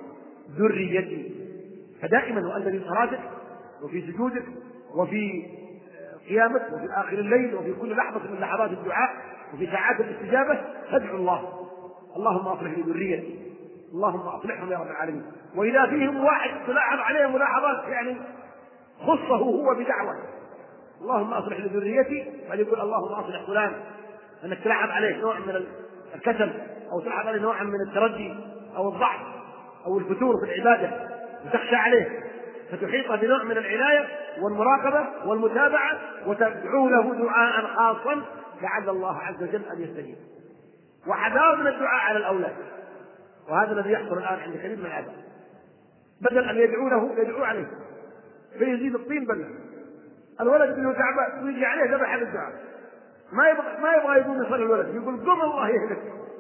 ذريتي. فدائما وانت في صلاتك وفي سجودك وفي قيامك وفي اخر الليل وفي كل لحظه من لحظات الدعاء وفي ساعات الاستجابه تدعو الله اللهم اصلح لي ذريتي، اللهم اصلحهم يا رب العالمين. واذا فيهم واحد تلاحظ عليه ملاحظات يعني خصه هو بدعوه اللهم اصلح لي ذريتي، بل يقول اللهم اصلح فلان، انك تلاحظ عليه نوع من الكسل او تلاحظ عليه نوع من التردي او الضعف او الفتور في العباده وتخشى عليه، فتحيط بنوع من العنايه والمراقبه والمتابعه وتدعو له دعاء خاصا لعل الله عز وجل ان يستجيب. وحذار من الدعاء على الاولاد، وهذا الذي يحصل الان عند كثير من الاباء، بدل ان يدعو له يدعو عليه فيزيد الطين بله. الولد ابنه تعبان ويجي عليه ذبح الدعاء، ما يبغى ما يبغى يقوم يصلي الولد، يقول قم الله يهلك،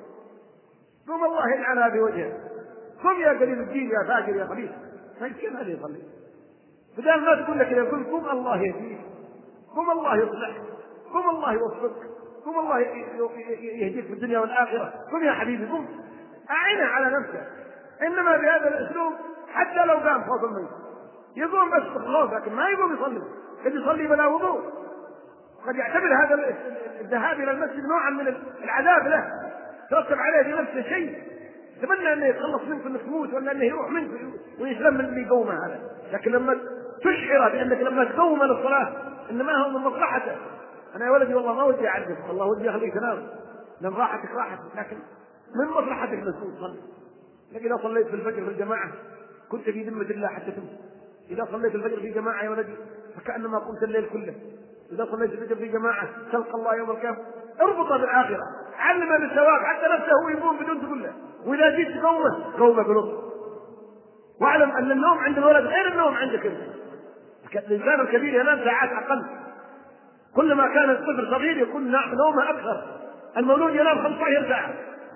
قم الله يلعنها بوجهه، قم يا قليل الدين يا فاجر يا خبيث. كيف هذا يصلي؟ بدل ما تقول لك يقول قم الله يهديك، قم الله يصلحك، قم الله يوفقك، قم الله يهديك في الدنيا والاخره، قم يا حبيبي قم، اعينه على نفسه. انما بهذا الاسلوب حتى لو قام خوف الميت يقوم بس بالخوف، لكن ما يقوم يصلي، قد يصلي بلا وضوء، قد يعتبر هذا الذهاب الى المسجد نوعا من العذاب له، ترتب عليه في نفسه شيء، تمنى انه يتخلص منك انك تموت ولا انه يروح منك ويسلم من اللي يقومه هذا. لكن لما تشعر بانك لما تقوم للصلاه انما هو من مصلحته، انا يا ولدي والله ما ودي اعذبك، والله ودي اخليك تنام، لان راحتك راحتك، لكن من مصلحتك انك تصلي. لكن اذا صليت في الفجر في الجماعه كنت في ذمه الله حتى تموت. اذا صليت الفجر في جماعه يا ولدي فكانما قمت الليل كله. اذا صليت الفجر في جماعه تلقى الله يوم القيامه. اربطه بالاخره، علم بالثواب حتى نفسه يقوم بدون تقول له، واذا جيت تقومه قومه بلطف، واعلم ان النوم عند الولد غير النوم عندك انت. الانسان الكبير ينام ساعات اقل، كلما كان الطفل صغير يكون نومه اكثر. المولود ينام خمسة عشر ساعه،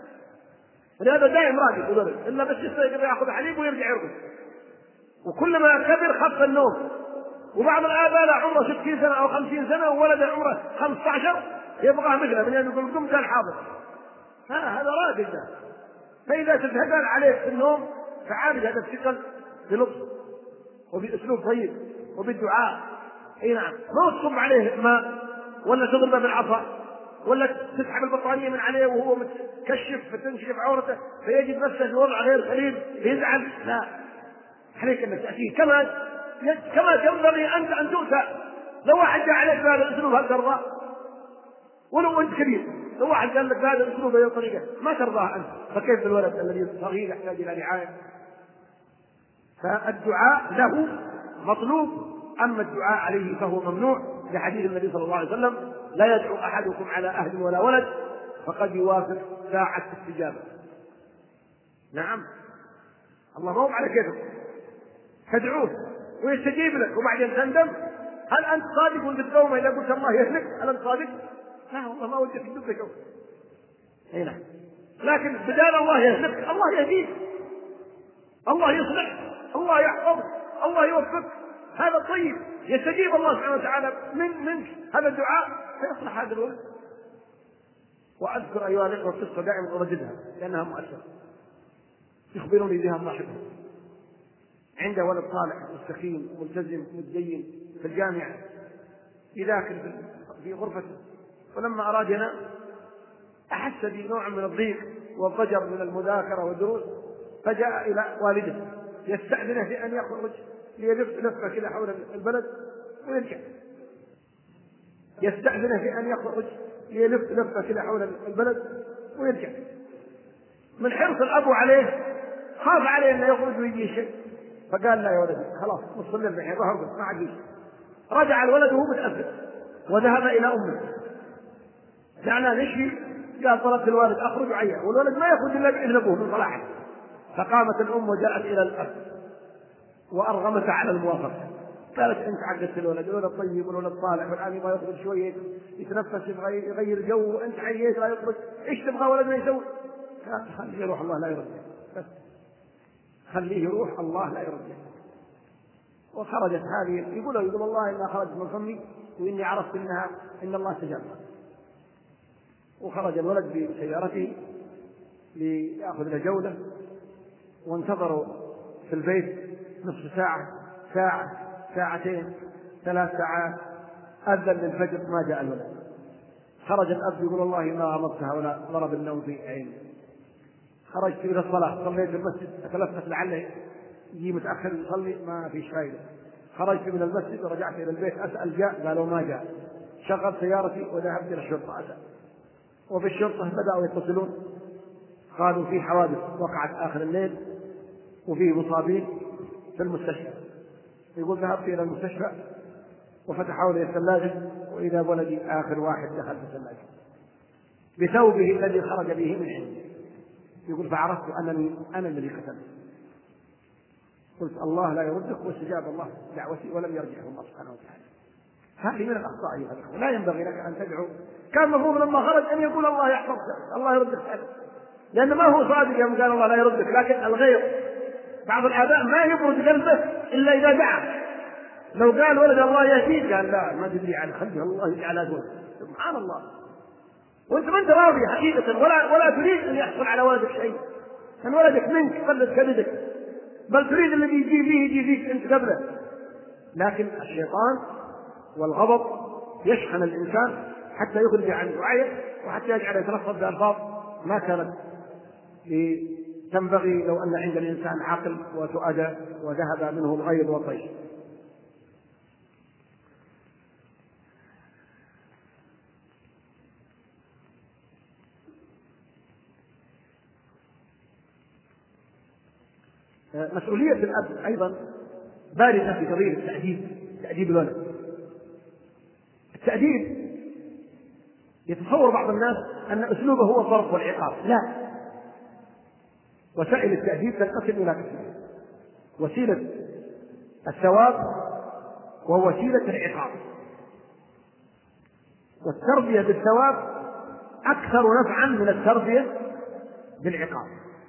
هذا دائم راقد الولد الا بس يستيقظ ياخذ حليب ويرجع يرقد. وكلما كبر خف النوم. وبعض الآباء له عمره ستين سنة أو خمسين سنة وولده عمره خمسة عشر يبغاه مثله، من يقول قم قال حاضر. هذا راقد ده. فإذا تتهجل عليه في النوم فعالج هذا الثقل بلطف وبأسلوب طيب وبالدعاء. اي نعم، ما تصب عليه ماء ولا تضربه بالعصا ولا تسحب البطانية من عليه وهو متكشف فتنشف عورته فيجد نفسه في وضع غير سليم يزعل. لا، عليك انك تأتيه كما كما ينبغي انت ان تؤتى. لو واحد جاء عليك بهذا الاسلوب هل ترضى؟ ولو انت كبير لو واحد قال لك بهذا الاسلوب بهذه الطريقه ما ترضاه انت، فكيف بالولد الذي صغير يحتاج الى رعايه؟ فالدعاء له مطلوب، اما الدعاء عليه فهو ممنوع، لحديث النبي صلى الله عليه وسلم لا يدعو احدكم على اهل ولا ولد فقد يوافق ساعه استجابه. نعم، الله ما هو على كيفك، تدعوه ويستجيب لك وبعدين تندم. هل انت صادق وانت تقوم اذا قلت الله يهلك؟ هل انت صادق؟ لا والله ما ودك تدب لك. اي نعم، لكن بدال الله يهلك الله يهديك، الله يصلح، الله يحفظك، الله يوفقك. هذا طيب، يستجيب الله سبحانه وتعالى من منك هذا الدعاء فيصلح هذا الولد. واذكر ايها الاخوه القصه دائما ارددها لانها مؤثره، يخبروني بها صاحبها.
عنده ولد صالح مستقيم ملتزم متدين في الجامعة يذاكر في غرفته، ولما أراد ينام أحس بنوع من الضيق والضجر من المذاكرة والدروس، فجاء إلى والده يستأذنه في أن يخرج ليلف لفة كده حول البلد ويرجع، يستأذنه في أن يخرج ليلف لفة كده حول البلد ويرجع. من حرص الأب عليه خاف عليه أنه يخرج ويجي شيء، فقال لا يا ولدي خلاص نص الليل الحين روح ارقد ما عاد. رجع الولد وهو متأثر وذهب إلى أمه، دعنا نشفي، قال طلبت الوالد أخرج وعيا، والولد ما يخرج إلا بإذن أبوه من صلاحه. فقامت الأم وجاءت إلى الأب وأرغمت على الموافقة، قالت أنت عقدت الولد، الولد طيب والولد صالح والآن يبغى يخرج شوية يتنفس يبغى يغير جو، وأنت عييت لا يخرج، إيش تبغى ولدنا يسوي؟ خليه يروح الله لا يرجع، بس خليه يروح الله لا يرجع. وخرجت هذه يقول يقول الله إنها خرجت من فمي وإني عرفت إنها إن الله استجاب. وخرج الولد بسيارته ليأخذ له جولة، وانتظروا في البيت نصف ساعة ساعة ساعتين ثلاث ساعات، أذن للفجر ما جاء الولد. خرج الأب يقول والله ما غمضتها ولا ضرب النوم في عيني. خرجت إلى الصلاة صليت في المسجد أتلفت لعله يجي متأخر يصلي ما فيش فايدة. خرجت من المسجد ورجعت إلى البيت أسأل جاء، قالوا ما جاء. شغلت سيارتي وذهبت إلى الشرطة أسأل، وفي الشرطة بدأوا يتصلون قالوا في حوادث وقعت آخر الليل وفيه مصابين في المستشفى. يقول ذهبت إلى المستشفى وفتحوا لي الثلاجة وإذا ولدي آخر واحد دخل في الثلاجة بثوبه الذي خرج به من عندي. يقول فعرفت أنني أنا الذي قتلته. قلت الله لا يردك، واستجاب الله دعوتي ولم يرجعه الله سبحانه وتعالى. هذه من الأخطاء أيها الأخوة، لا ينبغي لك أن تدعو. كان المفروض لما خرج أن يقول الله يحفظك الله يردك حاله، لأن ما هو صادق يوم قال الله لا يردك. لكن الغير بعض الآباء ما يبرد قلبه إلا إذا دعا. لو قال ولد الله يهديك قال لا ما تدري عن خلفه الله يجعل ولد، سبحان الله، وانت ما انت راضي حقيقة ولا ولا تريد ان يحصل على ولدك شيء، ان ولدك منك قلد كبدك، بل تريد الذي يجي فيه يجي فيك انت قبله. لكن الشيطان والغضب يشحن الانسان حتى يخرج عن دعائه وحتى يجعل يتلفظ بألفاظ ما كانت تنبغي لو ان عند الانسان عقل وتؤدى وذهب منه الغيظ والطيش. مسؤولية الأب أيضا بارزة في قضية التأديب، تأديب الولد. التأديب يتصور بعض الناس أن أسلوبه هو الضرب والعقاب، لا، وسائل التأديب تنقسم إلى قسمين: وسيلة الثواب ووسيلة العقاب. والتربية بالثواب أكثر نفعا من التربية بالعقاب.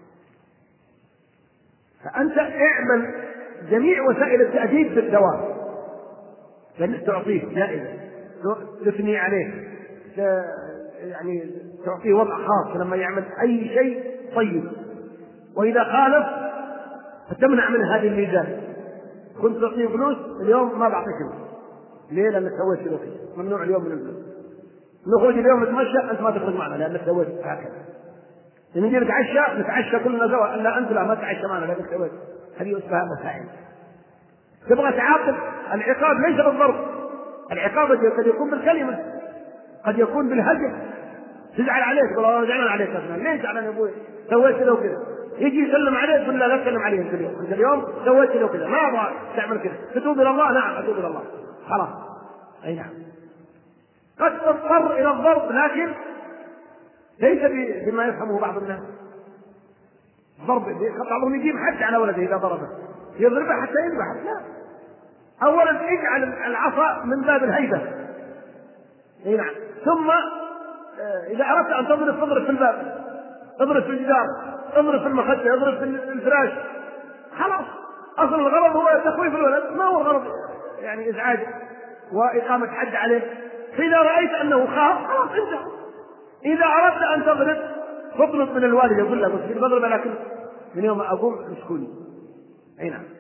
فأنت اعمل جميع وسائل التأديب بالثواب، لأنك تعطيه جائزة، تثني عليه، يعني تعطيه وضع خاص لما يعمل أي شيء طيب. وإذا خالف فتمنع من هذه الميزان. كنت تعطيه فلوس اليوم ما بعطيك فلوس، ليه؟ لأنك سويت له كذا، ممنوع اليوم من الفلوس. نخرج اليوم نتمشى أنت ما تخرج معنا لأنك سويت هكذا. نجي نتعشى نتعشى كلنا سوا، الا انت لا ما تتعشى معنا لانك سويت. هذه اسمها مسائل. تبغى تعاقب، العقاب ليس بالضرب، العقاب قد يكون بالكلمه، قد يكون بالهجر. تزعل عليك تقول الله زعلان عليك اصلا، ليه زعلان يا ابوي؟ سويت له كذا. يجي يسلم عليك تقول لا لا تسلم عليه انت اليوم، انت اليوم سويت له كذا، ما ابغى تعمل كذا. تتوب الى الله؟ نعم اتوب الى الله، خلاص. اي نعم، قد تضطر الى الضرب لكن ليس بما يفهمه بعض الناس. ضرب بعضهم يجيب حتى على ولده اذا ضربه يضربه حتى يذبح، لا. اولا اجعل العصا من باب الهيبه، اي نعم. ثم اذا اردت ان تضرب تضرب في الباب، اضرب في الجدار، اضرب في المخده، اضرب في الفراش، خلاص. اصل الغرض هو تخويف الولد، ما هو الغرض يعني ازعاج واقامه حد عليه. فاذا رايت انه خاف خلاص انت. إذا أردت أن تضرب فاطلب من الوالد يقول له بس بضرب لكن من يوم أقوم مسكوني. أي نعم.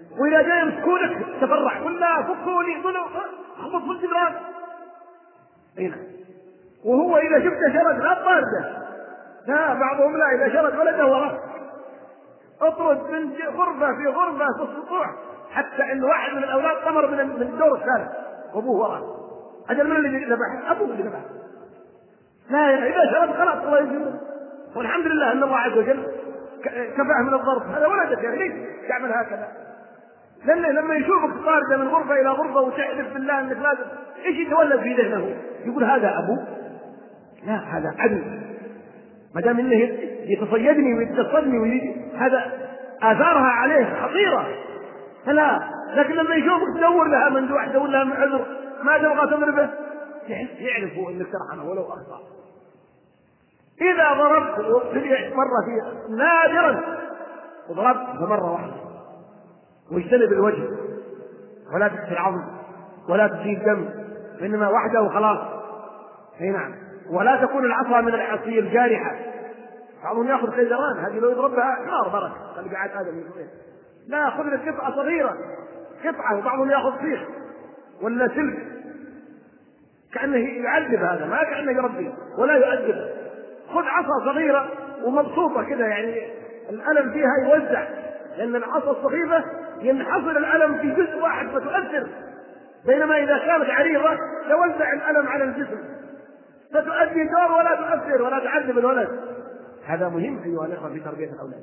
وإذا جاء يمسكونك تفرع، قل لا فكوني ظلوا اخبط في الجدران. هنا وهو إذا شفت شرد لا طارده، لا بعضهم لا، إذا شرد ولده وراه اطرد من غرفة في غرفة في السطوح، حتى إن واحد من الأولاد طمر من من الدور الثالث وأبوه وراه. أجل من الذي ذبح؟ أبوه اللي ذبح. لا إذا شرد خلاص الله يجزيه. والحمد لله أن الله عز وجل كفاه من الضرب. هذا ولدك يا ليش تعمل هكذا؟ لأنه لما يشوفك طارده من غرفة إلى غرفة وتحلف بالله أنك لازم، إيش يتولد في ذهنه؟ يقول هذا أبوه؟ لا، هذا عدو، ما دام انه يتصيدني ويتصدني ويجي، هذا آثارها عليه خطيرة. فلا، لكن لما يشوفك تدور لها مندوح، تدور لها من عذر، ما تبغى تضربه، يعرفوا انك ترحمه ولو اخطأ. اذا ضربت مرة فيه نادرا وضربت مرة واحدة، واجتنب الوجه ولا تكسر العظم ولا تزيد دم، وانما واحدة وخلاص. اي نعم. ولا تكون العصا من العصي الجارحة، بعضهم ياخذ خيزران، هذه لو يضربها نار بركة خلي قاعد هذا من يسويه. لا، خذ لك قطعة صغيرة، قطعة، وبعضهم ياخذ صيخ ولا سلك، كأنه يعذب، هذا ما كأنه يربي ولا يؤدب. خذ عصا صغيرة ومبسوطة كذا، يعني الألم فيها يوزع، لأن العصا الصغيرة ينحصر الألم في جزء واحد فتؤثر، بينما إذا كانت عريضة توزع الألم على الجسم فتؤدي دور ولا تؤثر ولا تعذب الولد. هذا مهم أيها الأخوة في تربية الأولاد.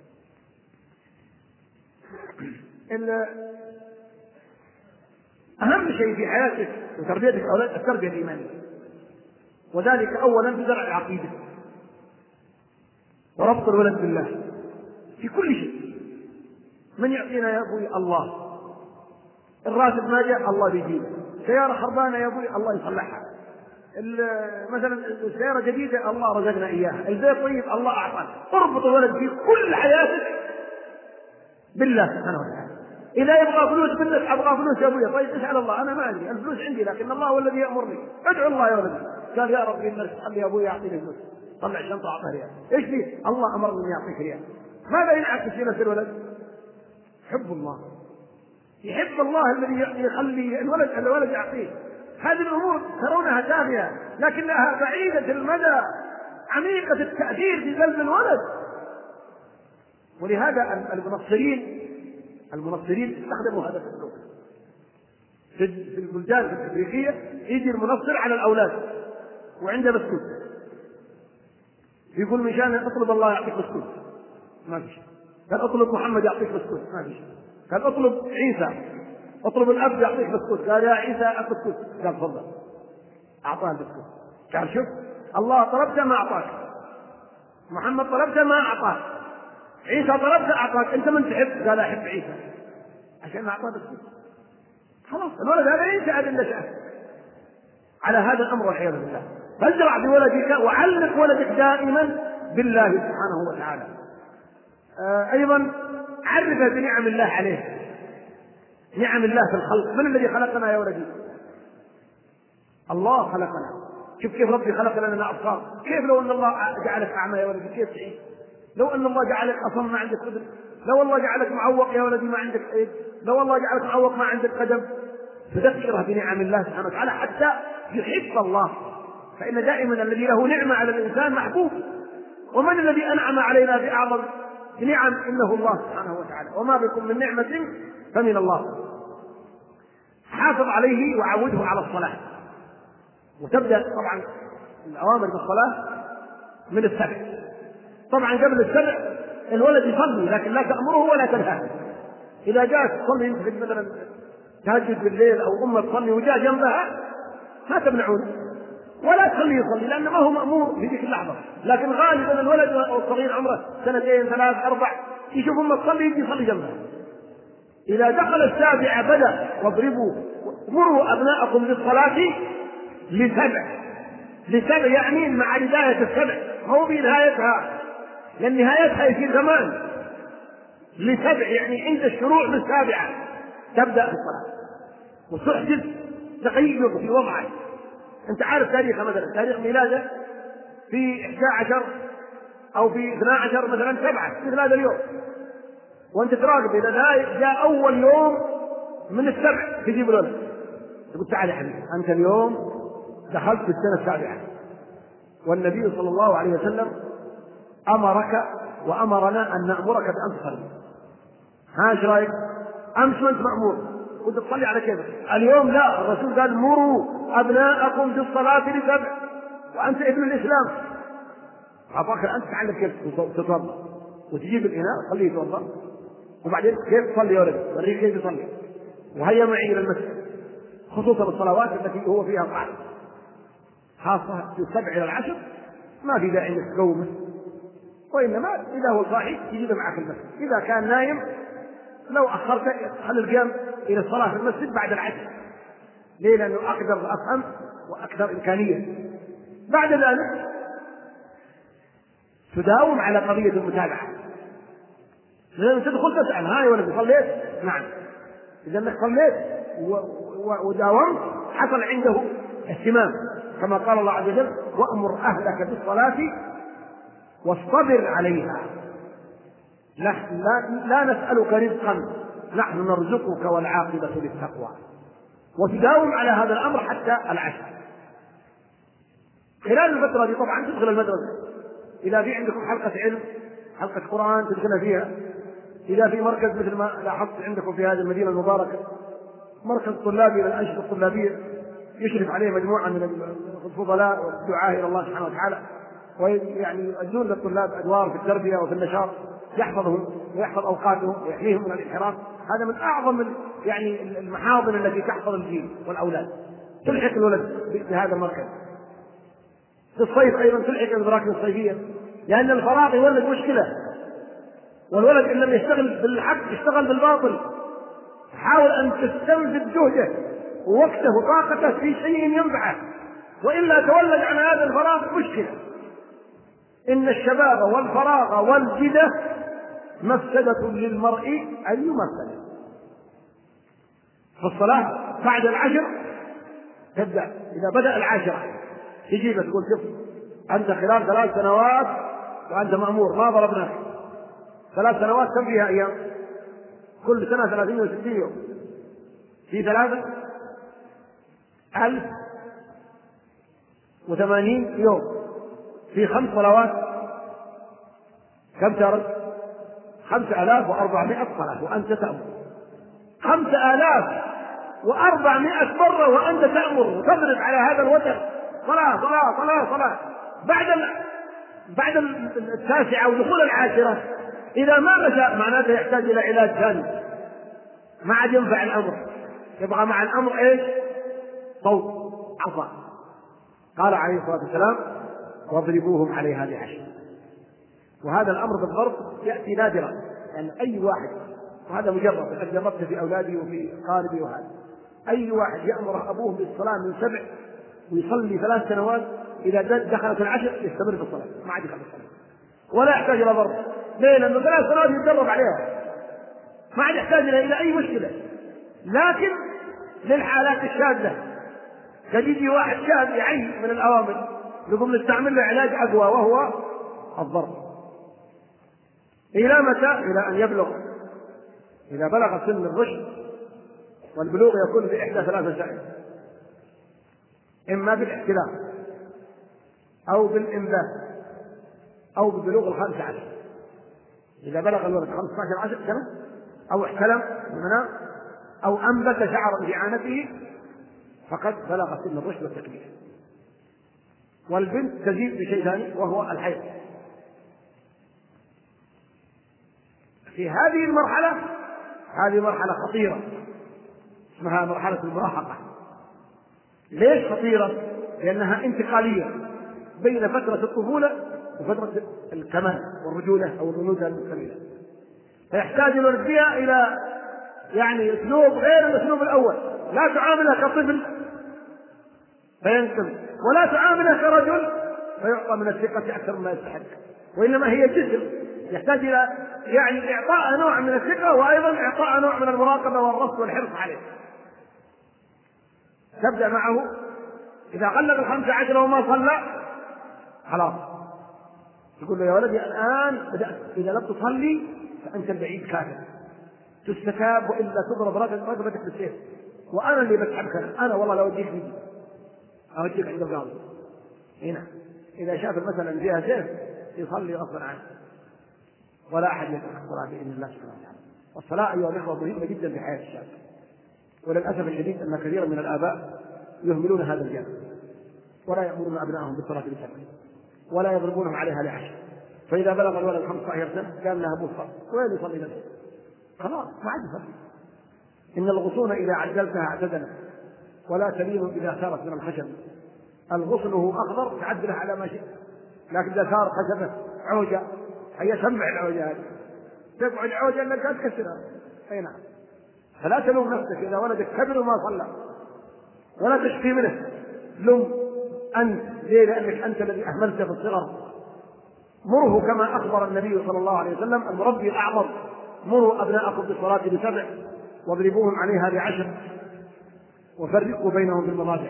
أهم شيء في حياتك وتربية الأولاد التربية الإيمانية، وذلك أولا بزرع العقيدة وربط الولد بالله في كل شيء. من يعطينا يا أبوي؟ الله. الراتب ما جاء الله بيجيبه. سيارة خربانة يا أبوي الله يصلحها. مثلا السيارة جديدة الله رزقنا إياها. البيت طيب الله أعطانا. اربط الولد في كل حياتك بالله سبحانه وتعالى. إذا يبغى فلوس منك أبغى فلوس يا أبوي، طيب اسأل الله، أنا ما أدري، الفلوس عندي لكن الله هو الذي يأمرني، ادعو الله يا ولدي. قال يا رب إنك خلي يا أبوي يعطيني فلوس، طلع شنطة أعطاه ريال. إيش فيه؟ الله أمرني أن يعطيك ريال. ماذا ينعكس في نفس الولد؟ حب الله. يحب الله الذي يخلي الولد الولد يعطيه. هذه الأمور ترونها تافهة لكنها بعيدة المدى، عميقة التأثير في قلب الولد. ولهذا المنصرين المنصرين استخدموا هذا الاسلوب في البلدان الافريقيه. يجي المنصر على الاولاد وعنده بسكوت، يقول مشان اطلب الله يعطيك بسكوت، ما فيش. قال اطلب محمد يعطيك بسكوت، ما فيش. قال اطلب عيسى، اطلب الاب يعطيك بسكوت. قال يا عيسى اعطيك بسكوت. قال تفضل، اعطاه البسكوت. قال شوف، الله طلبته ما اعطاك، محمد طلبته ما اعطاك، عيسى طلبته اعطاك، انت من تحب؟ قال احب عيسى، عشان ما اعطاه بسكوت. خلاص الولد هذا ينشأ بالنشأة على هذا الامر والعياذ بالله. فازرع بولدك وعلق ولدك دائما بالله سبحانه وتعالى. آه ايضا عرف بنعم الله عليه، نعم الله في الخلق. من الذي خلقنا يا ولدي؟ الله خلقنا. شوف كيف ربي خلق لنا ابصار. كيف لو ان الله جعلك اعمى يا ولدي كيف تعيش؟ لو ان الله جعلك اصم ما عندك قدر، لو الله جعلك معوق يا ولدي ما عندك ايد، لو الله جعلك معوق ما عندك قدم. تذكره بنعم الله سبحانه وتعالى حتى يحب الله، فإن دائما الذي له نعمة على الإنسان محبوب. ومن الذي أنعم علينا بأعظم نعم؟ إنه الله سبحانه وتعالى. وما بكم من نعمة فمن الله. حافظ عليه وعوده على الصلاة. وتبدأ طبعا الأوامر بالصلاة من السبع. طبعا قبل السبع الولد يصلي، لكن لا تأمره ولا تنهاه. إذا جاءت تصلي يمكن مثلا تهجد بالليل أو أمة تصلي وجاء جنبها ما تمنعونه، ولا تخليه يصلي لأنه ما هو مأمور في ذيك اللحظة. لكن غالبا الولد الصغير عمره سنتين ثلاث أربع يشوف أمة تصلي يجي يصلي جنبها. إذا دخل السابعة بدأ واضربوا مروا أبناءكم للصلاة لسبع. لسبع يعني مع بداية السبع، مو بنهايتها، لأن نهايتها يصير زمان. لسبع يعني عند الشروع بالسابعة تبدأ الصلاة، وتحدث تغير في وضعه. أنت عارف تاريخه مثلا، تاريخ ميلاده في إحدى عشر أو في اثنا عشر مثلا سبعة مثل هذا اليوم، وأنت تراقب إذا جاء أول يوم من السبع تجيب الولد، تقول تعال يا حبيبي أنت اليوم دخلت في السنة السابعة، والنبي صلى الله عليه وسلم أمرك وأمرنا أن نأمرك بأن تصلي. ها ايش رايك؟ أمس وأنت مأمور كنت تصلي على كيفك، اليوم لا، الرسول قال مروا أبناءكم في الصلاة لسبع وأنت ابن الإسلام. أفكر أنت تعلم كيف تتوضأ وتجيب الإناء خليه يتوضأ، وبعدين كيف تصلي يا ولد وريه كيف يصلي، وهيا معي إلى المسجد، خصوصا الصلوات التي هو فيها قاعد، خاصة في السبع إلى العشر ما في داعي انك تقومه، وإنما إذا هو صاحي يجيبه معك المسجد. إذا كان نايم لو أخرت خلي القيام إلى الصلاة في المسجد بعد العشر. ليه؟ لأنه أقدر وأفهم وأكثر إمكانية. بعد ذلك تداوم على قضية المتابعة، لأن تدخل تسأل ها يا ولد صليت؟ نعم. إذا أنك صليت وداومت حصل عنده اهتمام، كما قال الله عز وجل وأمر أهلك بالصلاة واصطبر عليها. لا, لا, لا نسألك رزقا نحن نرزقك والعاقبة للتقوى. وتداوم على هذا الأمر حتى العشر. خلال الفترة دي طبعا تدخل المدرسة، إذا في عندكم حلقة علم حلقة قرآن تدخل فيها، إذا في مركز مثل ما لاحظت عندكم في هذه المدينة المباركة مركز طلابي للأنشطة الطلابية يشرف عليه مجموعة من الفضلاء والدعاة إلى الله سبحانه وتعالى، ويعني يؤدون للطلاب أدوار في التربية وفي النشاط، يحفظهم ويحفظ أوقاتهم ويحميهم من الانحراف. هذا من أعظم يعني المحاضن التي تحفظ الجيل والأولاد. تلحق الولد بهذا المركز. في الصيف أيضا تلحق البراكين الصيفية، لأن الفراغ يولد مشكلة، والولد إن لم يشتغل بالحق يشتغل بالباطل. حاول أن تستنفذ جهده ووقته وطاقته في شيء ينفعه، وإلا تولد عن هذا الفراغ مشكلة. إن الشباب والفراغ والجدة مفسدة للمرء أي مفسدة. فالصلاة بعد العشر تبدأ، إذا بدأ العشر تجيب تقول شوف أنت خلال ثلاث سنوات وأنت مأمور ما ضربناك، ثلاث سنوات كم فيها أيام؟ كل سنة ثلاثين وستين يوم، في ثلاثة ألف وثمانين يوم، في خمس صلوات كم ترك؟ خمسة آلاف وأربعمائة صلاة وأنت تأمر. خمسة آلاف وأربعمائة مرة وأنت تأمر وتضرب على هذا الوتر صلاة صلاة صلاة صلاة. بعد ال... بعد التاسعة ودخول العاشرة إذا ما مشى معناته يحتاج إلى علاج ثاني، ما عاد ينفع الأمر، يبغى مع الأمر إيش؟ صوت عصا. قال عليه الصلاة والسلام واضربوهم عليها بعشر. وهذا الأمر بالضرب يأتي نادرا، يعني أي واحد، وهذا مجرد قد جربت في أولادي وفي قاربي، وهذا أي واحد يأمر أبوه بالصلاة من سبع ويصلي ثلاث سنوات إذا دخلت العشر يستمر في الصلاة ما عاد يخلص الصلاة ولا يحتاج إلى ضرب. ليه؟ لأنه ثلاث سنوات يتدرب عليها ما عاد يحتاج إلى أي مشكلة. لكن للحالات الشاذة قد يجي واحد شاذ يعي من الأوامر نقوم نستعمل له علاج أقوى وهو الضرب. إلى متى؟ إلى أن يبلغ. إذا بلغ سن الرشد والبلوغ يكون بإحدى ثلاث مسائل، إما بالاحتلام أو بالإنبات أو ببلوغ الخامس عشر. إذا بلغ الولد خمسة عشر عشر سنة أو احتلم المنام أو أنبت شعرا في عانته فقد بلغ سن الرشد والتكليف. والبنت تزيد بشيء ثاني وهو الحيض. في هذه المرحلة، هذه مرحلة خطيرة اسمها مرحلة المراهقة. ليش خطيرة؟ لأنها انتقالية بين فترة الطفولة وفترة الكمال والرجولة أو الرجولة المستمرة، فيحتاج الولد فيها إلى يعني أسلوب غير الأسلوب الأول. لا تعامله كطفل فينقذ، ولا تعامله كرجل فيعطى من الثقة أكثر مما يستحق، وإنما هي جسر يحتاج إلى يعني إعطاء نوع من الثقة وأيضا إعطاء نوع من المراقبة والرصد والحرص عليه. تبدأ معه إذا غلق الخمسة عشر وما صلى خلاص تقول له يا ولدي الآن بدأت إذا لم تصلي فأنت البعيد كافر، تستتاب وإلا تضرب رقبتك بالسيف، وأنا اللي بسحبك، أنا والله لو أوديك بيجي أوديك عند القاضي هنا. إذا شاف المسألة فيها سيف يصلي غصبا عنه، ولا أحد يترك الصلاة بإذن الله سبحانه وتعالى. والصلاة أيها الأخوة مهمة جدا في حياة الشاب، وللأسف الشديد أن كثيرا من الآباء يهملون هذا الجانب، ولا يأمرون أبنائهم بالصلاة بسبع، ولا يضربونهم عليها لعشر. فإذا بلغ الولد خمسة عشر سنة قال لها أبوه صلي، وين يصلي نفسه؟ خلاص ما عاد يصلي. إن الغصون إذا عجلتها اعتدلت، ولا تلين إذا سارت من الخشب. الغصن هو أخضر تعدله على ما شئت، لكن إذا صار خشبه عوجة هي سمع العوجة هذه، تقعد عوجة أنك تكسرها. أي نعم. فلا تلوم نفسك إذا ولدك كبر وما صلى، ولا تشكي منه، لم أنت ليه؟ لأنك أنت الذي أهملته في الصغر. مره كما أخبر النبي صلى الله عليه وسلم المربي الأعظم: مروا أبناءكم بالصلاة بسبع واضربوهم عليها بعشر وفرقوا بينهم بالمضاجع.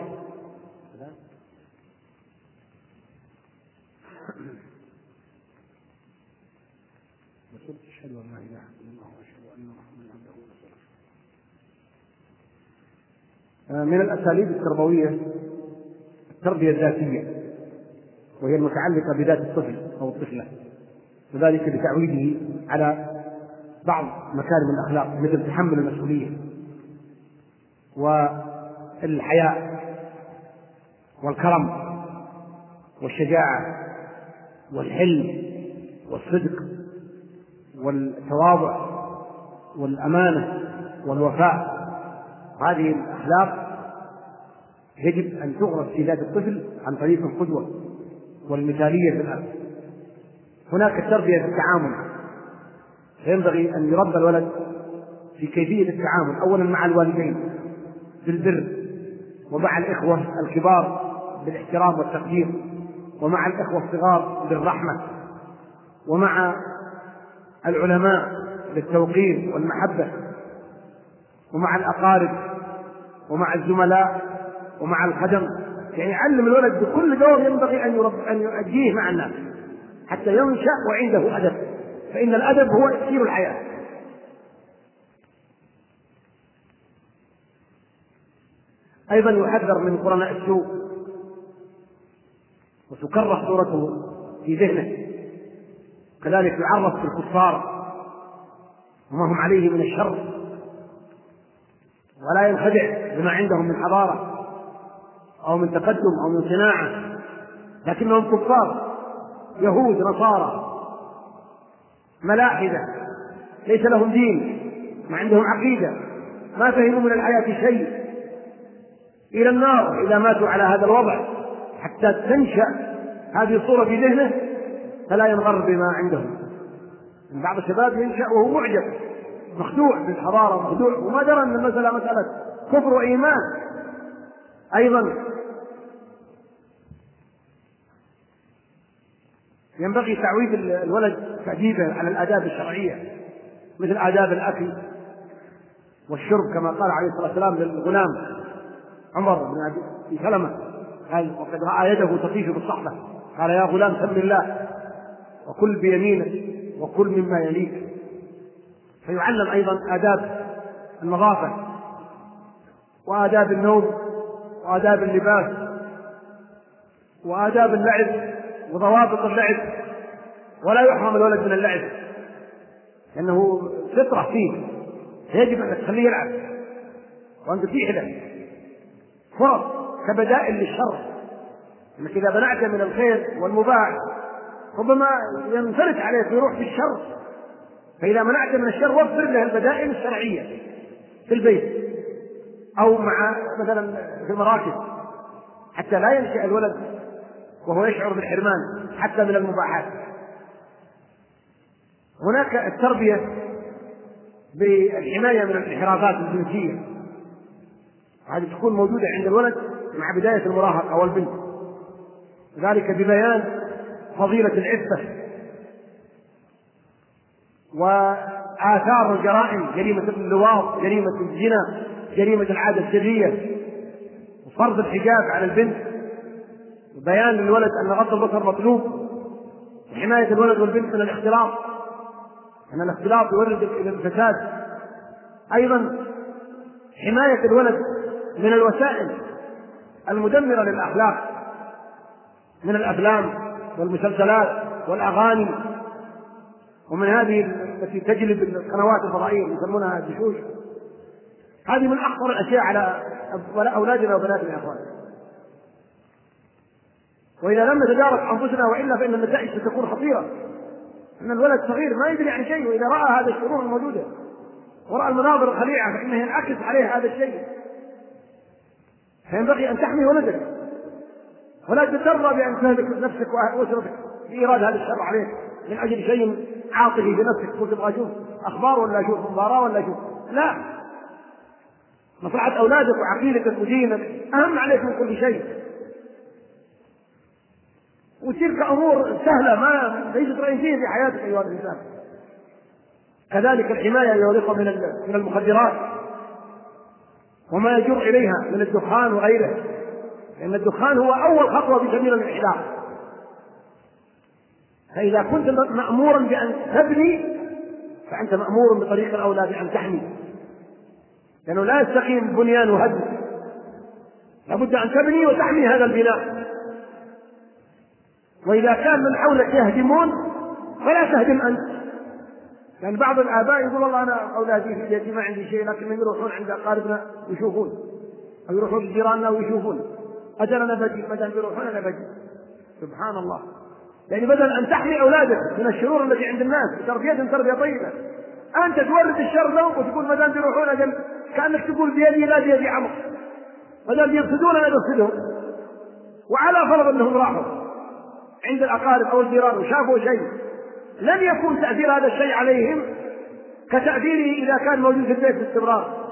أشهد أن لا إله إلا الله وأشهد أن محمدا عبده ورسوله. من الأساليب التربوية التربية الذاتية، وهي المتعلقة بذات الطفل أو الطفلة، وذلك بتعويده على بعض مكارم الأخلاق مثل تحمل المسؤولية والحياء والكرم والشجاعة والحلم والصدق والتواضع والأمانة والوفاء. هذه الأخلاق يجب أن تغرس في ذات الطفل عن طريق القدوة والمثالية في الأرض. هناك التربية في التعامل، فينبغي أن يربى الولد في كيفية التعامل، أولا مع الوالدين بالبر، ومع الإخوة الكبار بالاحترام والتقدير، ومع الإخوة الصغار بالرحمة، ومع العلماء بالتوقير والمحبة، ومع الأقارب ومع الزملاء ومع الخدم. يعني علم الولد بكل دور ينبغي أن يرب أن يؤديه مع الناس حتى ينشأ وعنده أدب، فإن الأدب هو إكسير الحياة. أيضا يحذر من قرناء السوء وتكرر صورته في ذهنه، كذلك يعرف بالكفار وما هم عليه من الشر، ولا ينخدع بما عندهم من حضارة أو من تقدم أو من صناعة، لكنهم كفار يهود نصارى ملاحدة ليس لهم دين، ما عندهم عقيدة، ما فهموا من الحياة شيء، إلى النار إذا ماتوا على هذا الوضع، حتى تنشأ هذه الصورة في ذهنه فلا ينغر بما عندهم. بعض الشباب ينشأ وهو معجب مخدوع بالحضارة، مخدوع وما درى أن المسألة مسألة كفر وإيمان. أيضا ينبغي تعويد الولد تأديبه على الآداب الشرعية، مثل آداب الأكل والشرب، كما قال عليه الصلاة والسلام للغلام عمر بن أبي سلمة قال: وقد رأى يده تطيش بالصحبة، قال: يا غلام سم الله وكل بيمينك وكل مما يليك. فيعلم أيضا آداب النظافة وآداب النوم وآداب اللباس وآداب اللعب وضوابط اللعب، ولا يحرم الولد من اللعب لأنه فطرة فيه، يجب أن تخليه يلعب وأن تتيح له فرص كبدائل للشر، أنك إذا منعت من الخير والمباح ربما ينفرد عليه ويروح في الشر، فإذا منعت من الشر وفر له البدائل الشرعية في البيت أو مع مثلا في المراكز، حتى لا ينشأ الولد وهو يشعر بالحرمان حتى من المباحات. هناك التربية بالحماية من الانحرافات الجنسية، هذه تكون موجودة عند الولد مع بداية المراهقة والبنت، ذلك ببيان فضيلة العفة وآثار الجرائم، جريمة اللواط، جريمة الزنا، جريمة العادة السرية، وفرض الحجاب على البنت، وبيان للولد أن غض البصر مطلوب، وحماية الولد والبنت من الاختلاط، أن الاختلاط يورد إلى الفساد. أيضا حماية الولد من الوسائل المدمرة للأخلاق من الأفلام والمسلسلات والأغاني، ومن هذه التي تجلب القنوات الفضائية يسمونها الدشوش. هذه من أخطر الأشياء على أولادنا وبناتنا يا أخوان. وإذا لم نتدارك أنفسنا وإلا فإن النتائج ستكون خطيرة. أن الولد صغير ما يدري عن شيء، وإذا رأى هذه الشرور الموجودة ورأى المناظر الخليعة فإنه ينعكس عليه هذا الشيء. فينبغي أن تحمي ولدك ولا تترى بأن تهلك نفسك وأسرتك بإيراد هذا الشر عليك من أجل شيء عاطفي في نفسك، تقول تبغى أشوف أخبار ولا أشوف مباراة ولا أشوف. لا، مصلحة أولادك وعقيدتك ودينك أهم عليك من كل شيء. وتلك أمور سهلة ما ليست رئيسية في حياتك أيها الإنسان. كذلك الحماية أيها الإخوة من المخدرات وما يجر إليها من الدخان وغيره، لأن الدخان هو أول خطوة في سبيل الانحدار. فإذا كنت مأمورا بأن تبني فأنت مأمور بطريق الأولى بأن تحمي، لأنه لا يستقيم بنيان وهدم، لابد أن تبني وتحمي هذا البناء. وإذا كان من حولك يهدمون فلا تهدم أنت. يعني بعض الآباء يقول والله أنا أولادي في بيتي ما عندي شيء، لكنهم يروحون عند أقاربنا ويشوفون، أو يروحون لجيراننا ويشوفون، أجل أنا بجي، بدل يروحون أنا بجي. سبحان الله. يعني بدل أن تحمي أولادك من الشرور التي عند الناس وتربيتهم تربية طيبة، أنت تورد الشر لهم وتقول بدل يروحون أجل، كأنك تقول بيدي لا بيدي عمر، بدل يفسدون أنا بفسدهم. وعلى فرض أنهم راحوا عند الأقارب أو الجيران وشافوا شيء، لن يكون تأثير هذا الشيء عليهم كتأثيره إذا كان موجود في البيت باستمرار.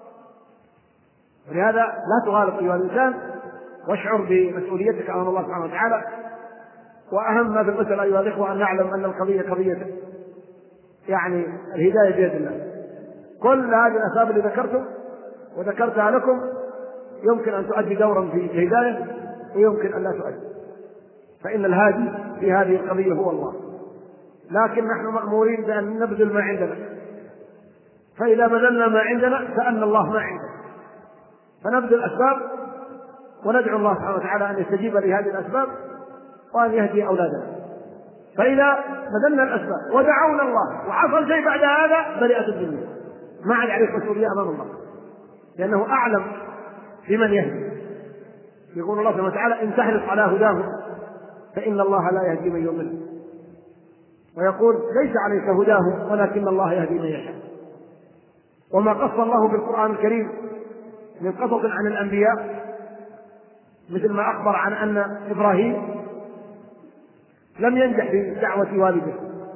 ولهذا لا تغالط أيها الإنسان، واشعر بمسؤوليتك أمام الله سبحانه وتعالى. وأهم ما في المسألة أيها الإخوة أن نعلم أن القضية قضية يعني الهداية بيد الله. كل هذه الأسباب اللي ذكرتم وذكرتها لكم يمكن أن تؤدي دورا في الهداية ويمكن أن لا تؤدي، فإن الهادي في هذه القضية هو الله. لكن نحن مأمورين بأن نبذل ما عندنا، فإذا بذلنا ما عندنا كأن الله ما عندنا، فنبذل الأسباب وندعو الله سبحانه وتعالى أن يستجيب لهذه الأسباب وأن يهدي أولادنا. فإذا بذلنا الأسباب ودعونا الله وحصل شيء بعد هذا برئت الدنيا، ما عاد عليك مسؤولية أمام الله، لأنه أعلم بمن يهدي. يقول الله سبحانه وتعالى إن تحرص على هداه فإن الله لا يهدي من يضل، ويقول ليس عليك هداه ولكن الله يهدي من يشاء. وما قص الله بالقرآن الكريم من قصص عن الأنبياء، مثل ما أخبر عن أن إبراهيم لم ينجح في دعوة والده،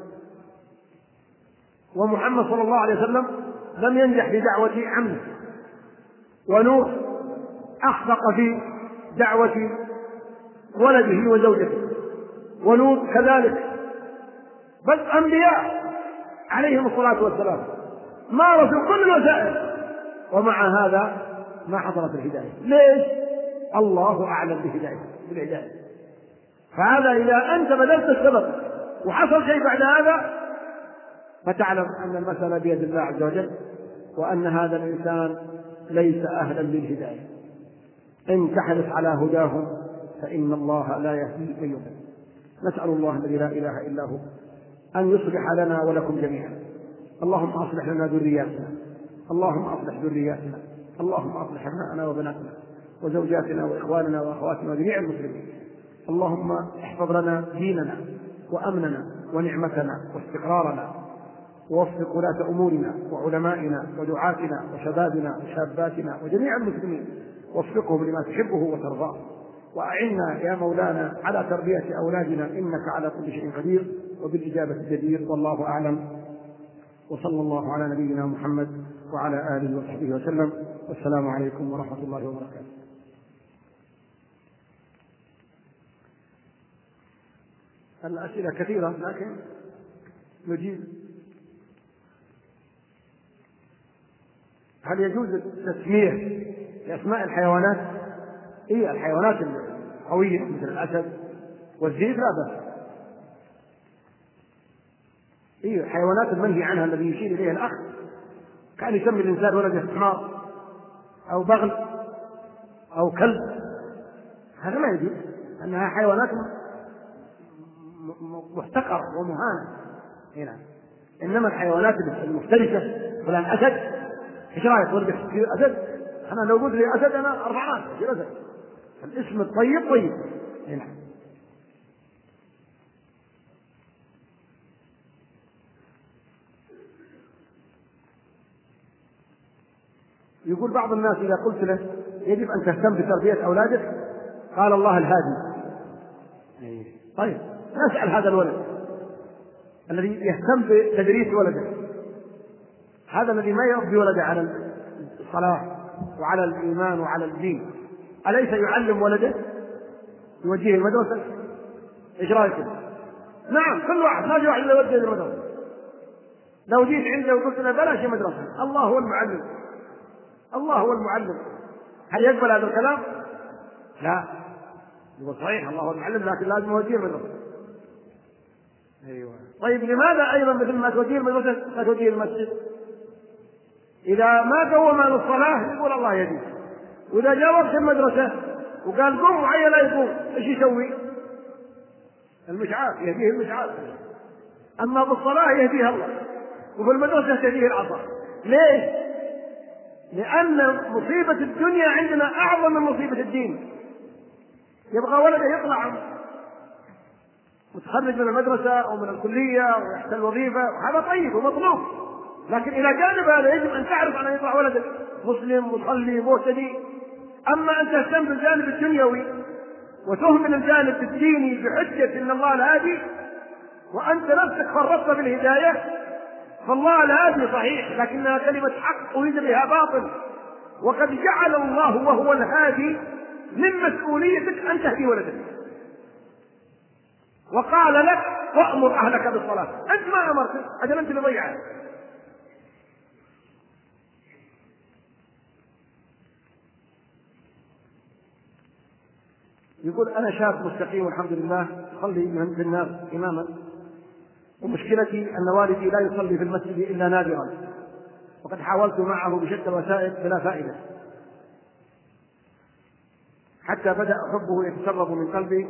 ومحمد صلى الله عليه وسلم لم ينجح في دعوة عمه، ونوح أخفق في دعوة ولده وزوجته، ولوط كذلك، بل أنبياء عليهم الصلاة والسلام مارسوا كل الوسائل ومع هذا ما حصلت الهداية. ليش؟ الله أعلم بالهداية. فهذا إذا أنت بذلت السبب وحصل شيء بعد هذا فتعلم أن المسألة بيد الله عز وجل، وأن هذا الإنسان ليس أهلا للهداية. إن تحرص على هداهم فإن الله لا يهدي من يضل. نسأل الله الذي لا إله إلا هو أن يصلح لنا ولكم جميعا. اللهم أصلح لنا ذرياتنا، اللهم أصلح ذرياتنا، اللهم أصلح أبناءنا وبناتنا وزوجاتنا وإخواننا وأخواتنا وجميع المسلمين. اللهم احفظ لنا ديننا وأمننا ونعمتنا واستقرارنا، ووفق ولاة أمورنا وعلمائنا ودعاتنا وشبابنا وشاباتنا وجميع المسلمين، وفقهم لما تحبه وترضاه. وأعنا يا مولانا على تربية أولادنا، إنك على كل شيء قدير وبالإجابة جدير. والله أعلم، وصلى الله على نبينا محمد وعلى آله وصحبه وسلم، والسلام عليكم ورحمة الله وبركاته. الأسئلة كثيرة لكن نجيب. هل يجوز التسمية لأسماء الحيوانات؟ إيه، الحيوانات القوية مثل الأسد والذئب لا بأس، هي الحيوانات المنهي عنها الذي يشير إليها الأخ، كان يسمي الإنسان ولده حمار أو بغل أو كلب، هذا ما يجوز، أنها حيوانات محتقرة ومهانة هنا. إنما الحيوانات المفترسة، فلان أسد، إيش رأيك ولدك تصير أسد؟ أنا لو قلت لي أسد أنا أربع ناس تصير أسد. الاسم الطيب طيب هنا. يقول بعض الناس إذا قلت له يجب أن تهتم بتربية أولادك قال الله الهادي. طيب نسأل هذا الولد الذي يهتم بتدريس ولده، هذا الذي ما يربي ولده على الصلاة وعلى الإيمان وعلى الدين، أليس يعلم ولده يوجهه المدرسة؟ إيش رأيكم؟ نعم، كل واحد ما في واحد يوجه المدرسة. لو جيت عنده وقلت له بلاش مدرسة، الله هو المعلم، الله هو المعلم، هل يقبل هذا الكلام؟ لا، يقول صحيح الله هو المعلم لكن لازم يوجه المدرسة. أيوة. طيب لماذا أيضا مثل ما توجيه المدرسة ما توجيه المسجد؟ إذا ما قوم عن الصلاة يقول الله يهديه، وإذا جاء وقت المدرسة وقال قوم وعي لا يقوم، إيش يسوي؟ المشعار يهديه المشعار. أما بالصلاة يهديها الله، وفي المدرسة تهديه العصا. ليش؟ لأن مصيبة الدنيا عندنا أعظم من مصيبة الدين. يبغى ولده يطلع متخرج من المدرسة أو من الكلية ويحصل وظيفة، وهذا طيب ومطلوب، لكن إلى جانب هذا يجب أن تعرف أن يطلع ولدك مسلم مصلي مهتدي. أما أن تهتم بالجانب الدنيوي وتهمل الجانب الديني بحجة إن الله الهادي وأنت نفسك فرطت بالهداية، فالله الهادي صحيح لكنها كلمة حق أريد بها باطل، وقد جعل الله وهو الهادي من مسؤوليتك أن تهدي ولدك، وقال لك وأمر أهلك بالصلاة، أنت ما أمرت، أجل أنت اللي ضيعها. يقول أنا شاب مستقيم والحمد لله أصلي من الناس إماما، ومشكلتي أن والدي لا يصلي في المسجد إلا نادرا، وقد حاولت معه بشتى الوسائل بلا فائدة، حتى بدأ حبه يتسرب من قلبي.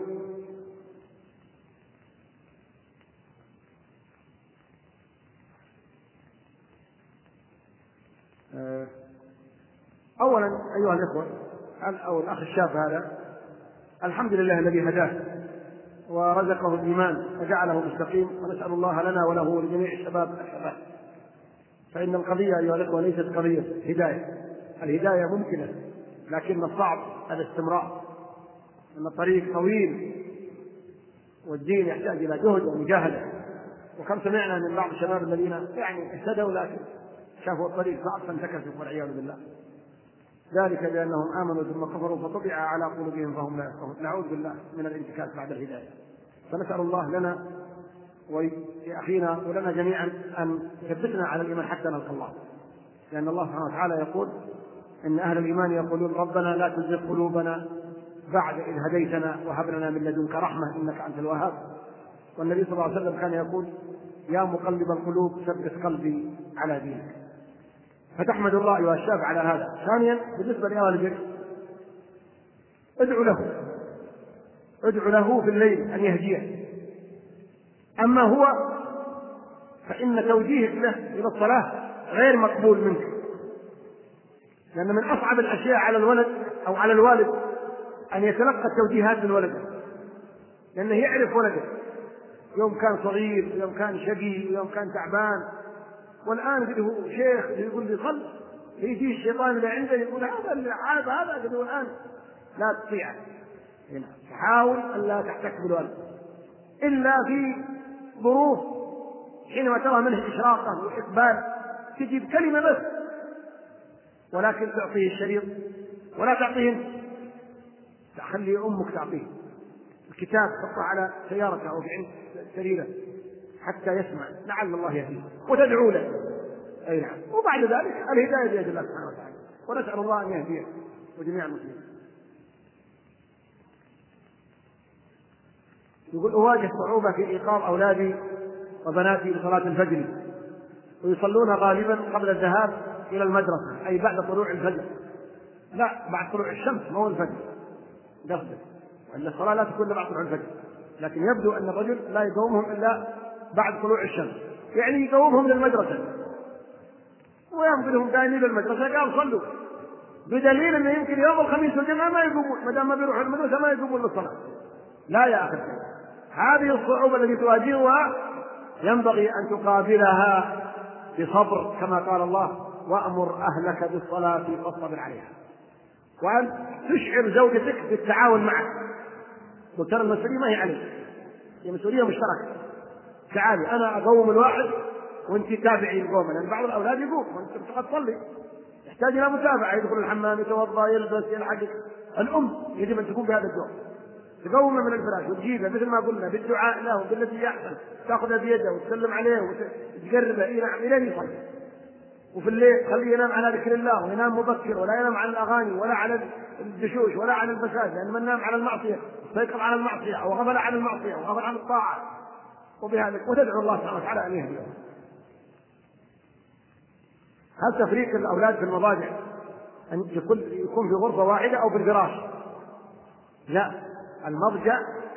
أولا أيها الإخوة أو الأخ الشاب هذا، الحمد لله الذي هداه ورزقه الإيمان وجعله مستقيم، ونسأل الله لنا وله ولجميع الشباب الشباب. فإن القضية أيها الإخوة ليست قضية هداية، الهداية ممكنة لكن الصعب الاستمرار، أن الطريق طويل والدين يحتاج إلى جهد ومجاهدة. وكم سمعنا من بعض الشباب الذين يعني اهتدوا لكن شافوا الطريق صعب فانتكسوا والعياذ بالله، ذلك بأنهم آمنوا ثم كفروا فطبع على قلوبهم فهم لا يفقهون. نعوذ بالله من الانتكاس بعد الهداية. فنسأل الله لنا ولأخينا ولنا جميعا أن يثبتنا على الإيمان حتى نلقى الله، لأن الله سبحانه وتعالى يقول إن أهل الإيمان يقولون ربنا لا تزغ قلوبنا بعد إذ هديتنا وهب لنا من لدنك رحمة إنك أنت الوهاب. والنبي صلى الله عليه وسلم كان يقول يا مقلب القلوب ثبت قلبي على دينك. فتحمد الله أيها الشاب على هذا. ثانيا بالنسبة لوالدك ادعو له، ادعو له في الليل أن يهديه. أما هو فإن توجيهك له إلى الصلاة غير مقبول منك، لأن من أصعب الأشياء على الولد أو على الوالد أن يتلقى التوجيهات من ولده، لأنه يعرف ولده يوم كان صغير يوم كان شقي يوم كان تعبان، والآن هو شيخ يقول لي صل، يجي الشيطان اللي عنده يقول هذا العاب هذا، يقول الآن لا تطيعه. حاول ألا تحتك بالولد إلا في ظروف حينما ترى منه إشراقة وإقبال تجيب كلمة بس، ولكن تعطيه الشريط ولا تعطيه، خلي أمك تعطيه الكتاب، تحطه على سيارته أو في عند سريره حتى يسمع لعل الله يهديه، وتدعو له. أي نعم. وبعد ذلك الهداية بيد الله سبحانه وتعالى، ونسأل الله أن يهديه وجميع المسلمين. يقول أواجه صعوبة في إيقاظ أولادي وبناتي لصلاة الفجر، ويصلون غالبا قبل الذهاب إلى المدرسة، أي بعد طلوع الفجر، لا بعد طلوع الشمس ما هو الفجر قصده، وأن الصلاة لا تكون بعد طلوع الفجر، لكن يبدو أن الرجل لا يقومهم إلا بعد طلوع الشمس، يعني يقومهم للمدرسة وينقلهم دائما للمدرسة قال صلوا، بدليل أنه يمكن يوم الخميس والجمعة ما يقومون، ما دام ما بيروحوا المدرسة ما يقومون للصلاة. لا يا أخي، هذه الصعوبة التي تواجهها ينبغي أن تقابلها بصبر، كما قال الله: وأمر أهلك بالصلاة فاصطبر عليها، وأن تشعر زوجتك بالتعاون معك، وترى المسؤولية ما هي عليك، هي مسؤولية مشتركة. تعالي أنا أقوم الواحد وأنت تابعي القوم، لأن بعض الأولاد يقوم وأنت تبقى تصلي، يحتاج إلى متابعة، يدخل الحمام يتوضأ يلبس يلحق. الأم يجب أن تكون بهذا الدور، تقومه من الفراش وتجيبه مثل ما قلنا بالدعاء له بالتي يحسن، تأخذه بيده وتسلم عليه وتقربه إلى إلى يصلي. وفي الليل خليه ينام على ذكر الله وينام مبكر، ولا ينام على الأغاني ولا على الدشوش ولا على الفساد، لأن من نام على المعصية استيقظ على المعصية أو غفل عن المعصية وغفل عن الطاعة. وبهذا وتدعو الله سبحانه وتعالى أن يهديه. هل تفريق الأولاد في المضاجع أن يكون في غرفة واحدة أو في الفراش؟ لا، المضجع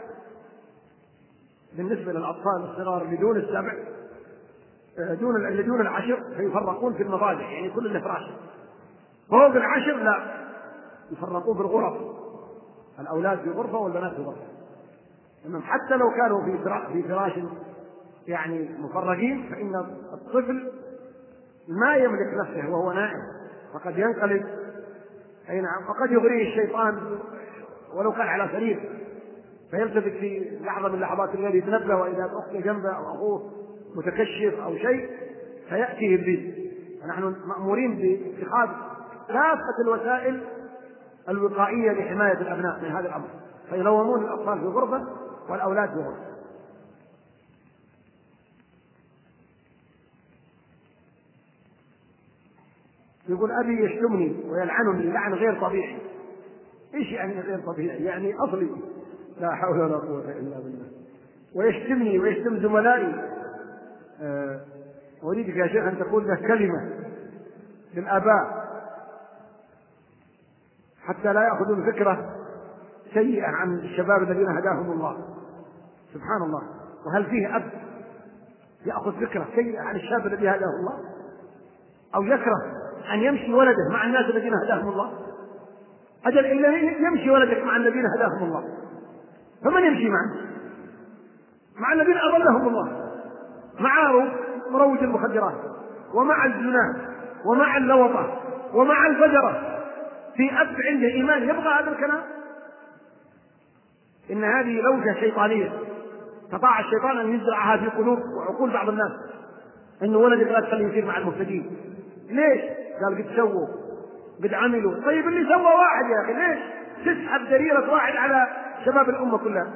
بالنسبة للأطفال الصغار اللي دون السبع دون اللي دون العشر فيفرقون في المضاجع، يعني كل اللي فراش. فوق العشر لا، يفرقون في الغرف، الأولاد في غرفة والبنات في غرفة. إنهم حتى لو كانوا في فراش يعني مفرقين، فإن الطفل ما يملك نفسه وهو نائم، فقد ينقلب، أي نعم، وقد يغريه الشيطان ولو كان على سرير، فيلتفت في لحظة من لحظات الليل يتنبه وإذا أخته جنبه أو أخوه متكشف أو شيء فيأتيه إبليس. فنحن مأمورين باتخاذ كافة الوسائل الوقائية لحماية الأبناء من هذا الأمر، فينومون الأطفال في غرفة والأولاد في غرفة. يقول أبي يشتمني ويلعنني لعن غير طبيعي. إيش يعني غير طبيعي؟ يعني أصلي، لا حول ولا قوة إلا بالله. ويشتمني ويشتم زملائي. أه أريدك يا شيخ أن تقول له كلمة للآباء حتى لا يأخذون فكرة سيئة عن الشباب الذين هداهم الله. سبحان الله، وهل فيه أب يأخذ فكرة سيئة عن الشاب الذي هداه الله، أو يكره أن يمشي ولده مع الناس الذين هداهم الله؟ أجل إلا يمشي ولدك مع الذين هداهم الله، فمن يمشي معه؟ مع الذين أضلهم الله، مع مروج المخدرات ومع الزنا ومع اللوطة ومع الفجرة. في أب عنده إيمان يبغى هذا الكلام؟ إن هذه لوجة شيطانية استطاع الشيطان أن يزرعها في قلوب وعقول بعض الناس، إنه ولدك لا تخليه يصير مع المفسدين. ليش؟ قال قد سووا قد عملوا. طيب اللي سوى واحد يا أخي، ليش تسحب دليلة واحد على شباب الأمة كلها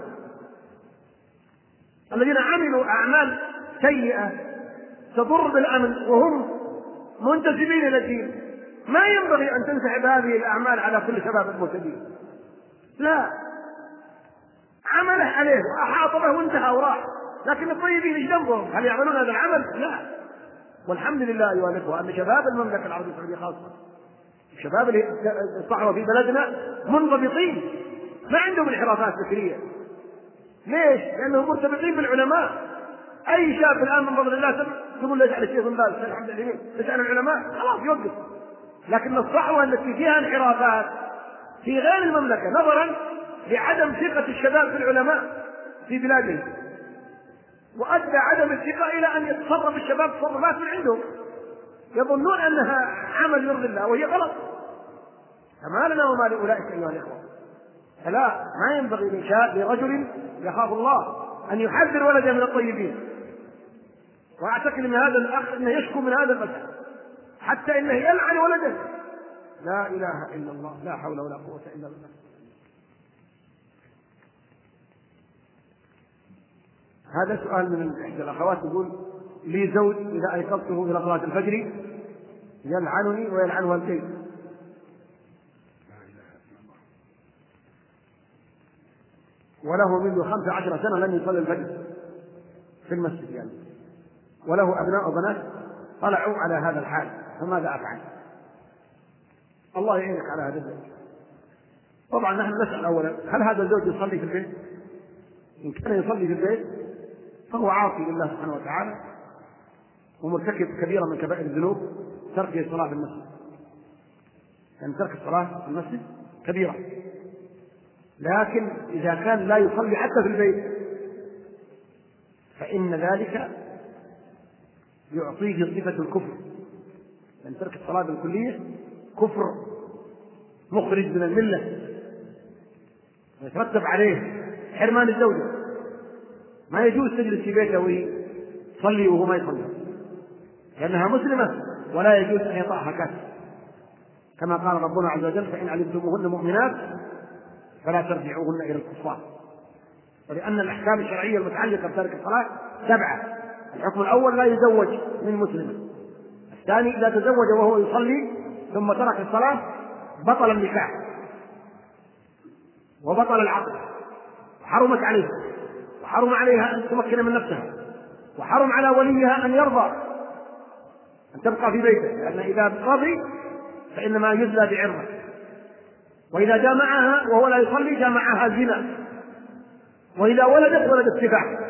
الذين عملوا أعمال سيئة تضر بالأمن وهم منتسبين إلى الدين؟ ما ينبغي أن تنسحب هذه الأعمال على كل شباب المهتدين، لا، عمله عليه وأحاط به وانتهى وراح. لكن الطيبين ايش ذنبهم؟ هل يعملون هذا العمل؟ لا. والحمد لله أيها الأخوة أن شباب المملكة العربية السعودية خاصة الشباب الصحوة في بلدنا منضبطين، ما عندهم انحرافات فكرية. ليش؟ لأنهم مرتبطين بالعلماء. أي شاب الآن من فضل الله تقول له اسأل الشيخ بن باز، اسأل عبد الحليم، اسأل العلماء، خلاص يوقف. لكن الصحوة التي فيها انحرافات في غير المملكة نظرا لعدم ثقة الشباب في العلماء في بلادهم، وأدى عدم الثقة إلى أن يتصرف الشباب تصرفات من عندهم يظنون أنها عمل يرضي الله وهي غلط. فما لنا وما لأولئك أيها الإخوة. فلا، ما ينبغي لرجل يخاف الله أن يحذر ولده من الطيبين. وأعتقد أن هذا الأخ أنه يشكو من هذا المسألة حتى إنه يلعن ولده. لا إله إلا الله، لا حول ولا قوة إلا بالله. هذا سؤال من إحدى الأخوات تقول: لي زوج إذا أيقظته إلى صلاة الفجر يلعنني ويلعن والدي، وله منذ خمس عشر سنة لم يصلي الفجر في المسجد، يعني وله أبناء وبنات طلعوا على هذا الحال، فماذا أفعل؟ الله يعينك على هذا الزوج. طبعا نحن نسأل أولا، هل هذا الزوج يصلي في البيت؟ إن كان يصلي في البيت فهو عاصي لله سبحانه وتعالى ومرتكب كبيرة من كبائر الذنوب، ترك الصلاة في المسجد، يعني ترك الصلاة في المسجد كبيرة. لكن إذا كان لا يصلي حتى في البيت فإن ذلك يعطيه صفة الكفر، لأن ترك الصلاة بالكلية كفر مخرج من الملة، ويترتب عليه حرمان الزوجة. ما يجوز تجلس في بيته ويصلي وهو ما يصلي، لأنها مسلمة ولا يجوز أن يطأها كافر، كما قال ربنا عز وجل: فإن علمتموهن مؤمنات فلا ترجعوهن إلى الكفار. ولأن الأحكام الشرعية المتعلقة بترك الصلاة سبعة. الحكم الأول: لا يزوج من مسلم. الثاني: إذا تزوج وهو يصلي ثم ترك الصلاة بطل النكاح وبطل العقد، وحرمت عليه، وحرم عليها أن تمكن من نفسها، وحرم على وليها أن يرضى أن تبقى في بيته، لأن إذا رضي فإنما يزلى بعرضه، وإذا جامعها وهو لا يصلي جامعها زنا، وإذا ولدت ولدت سفاح.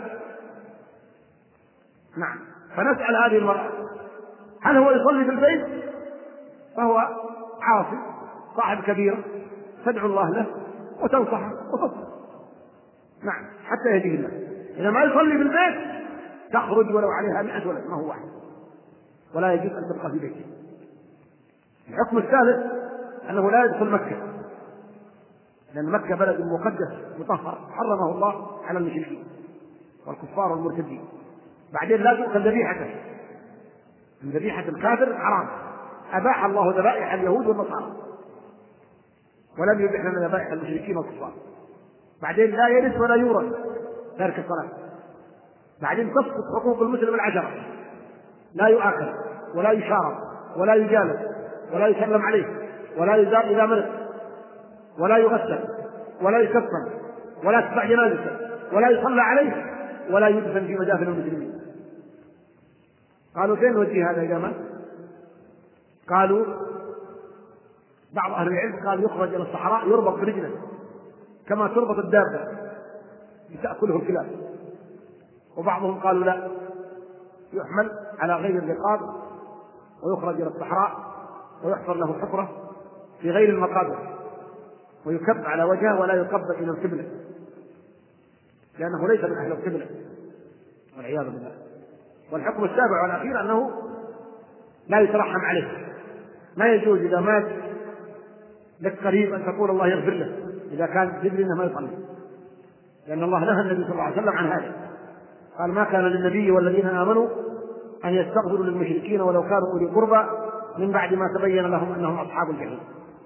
نعم. فنسأل هذه المرأة: هل هو يصلي في البيت؟ فهو عاصي صاحب كبيرة، تدعو الله له وتنصحه وتصبر، نعم، حتى يهديه الله. إذا ما يصلي في البيت تخرج ولو عليها مئة ولد، ما هو واحد، ولا يجوز أن تبقى في بيته. الحكم الثالث أنه لا يدخل مكة، لأن مكة بلد مقدس مطهر حرمه الله على المشركين والكفار والمرتدين. بعدين لا تؤكل ذبيحته، ذبيحة الكافر حرام، أباح الله ذبائح اليهود والنصارى ولم يبح لنا ذبائح المشركين والكفار. بعدين لا يرث ولا يورث تارك الصلاة. بعدين تسقط حقوق المسلم العشرة: لا يؤاخذ ولا يشارب ولا يجالس ولا يسلم عليه ولا يزار إذا مرض ولا يغسل ولا يكفن ولا تتبع جنازته ولا يصلى عليه ولا يدفن في مدافن المسلمين. قالوا: فين نوديه هذا إذا مات؟ قالوا بعض أهل العلم قال: يخرج إلى الصحراء يربط برجله كما تربط الدابة لتأكله الكلاب. وبعضهم قالوا: لا، يحمل على غير الرقاب ويخرج إلى الصحراء ويحفر له حفرة في غير المقابر ويكب على وجهه ولا يقبل إلى القبلة، لأنه ليس من أهل القبلة والعياذ بالله. والحكم السابع والأخير أنه لا يترحم عليه، ما يجوز إذا مات لك قريب أن تقول الله يغفر له إذا كان تدري أنه ما يصلي، لأن الله نهى النبي صلى الله عليه وسلم عن هذا، قال: ما كان للنبي والذين آمنوا أن يستغفروا للمشركين ولو كانوا أولي قربى من بعد ما تبين لهم أنهم أصحاب الجحيم.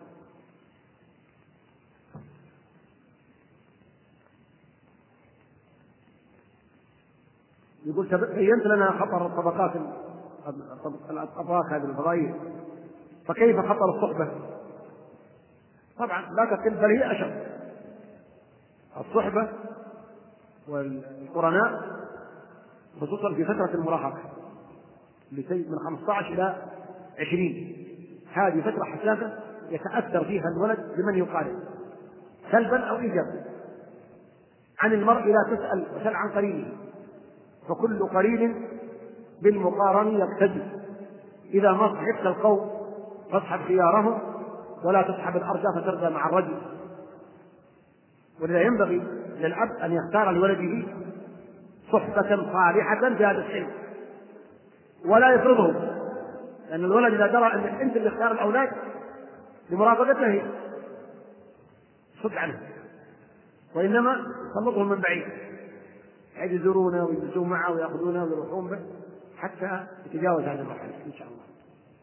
يقول: بينت لنا خطر الطبقات الأطباق هذه الفضائية، فكيف خطر الصحبة؟ طبعا لا تقل، بل هي أشد. الصحبة والقرناء خصوصا في فترة المراهقة من خمسة عشر إلى عشرين، هذه فترة حساسة يتأثر فيها الولد بمن يقارن سلبا أو إيجابا. عن المرء لا تسأل وسل عن قرينه، فكل قرين بالمقارن يقتدي. إذا ما صحبت القوم فاصحب خيارهم ولا تصحب الأرجى فترضى مع الرجل. ولذا ينبغي للأب أن يختار لولده صحبة صالحة في هذا السن ولا يفرضه، لأن الولد إذا درى أنك أنت اللي اختار الأولاد لمراقبته صد عنه، وإنما سلطهم من بعيد، يزورونه ويجلسون معه ويأخذونه ويروحون به حتى يتجاوز هذه المرحلة إن شاء الله.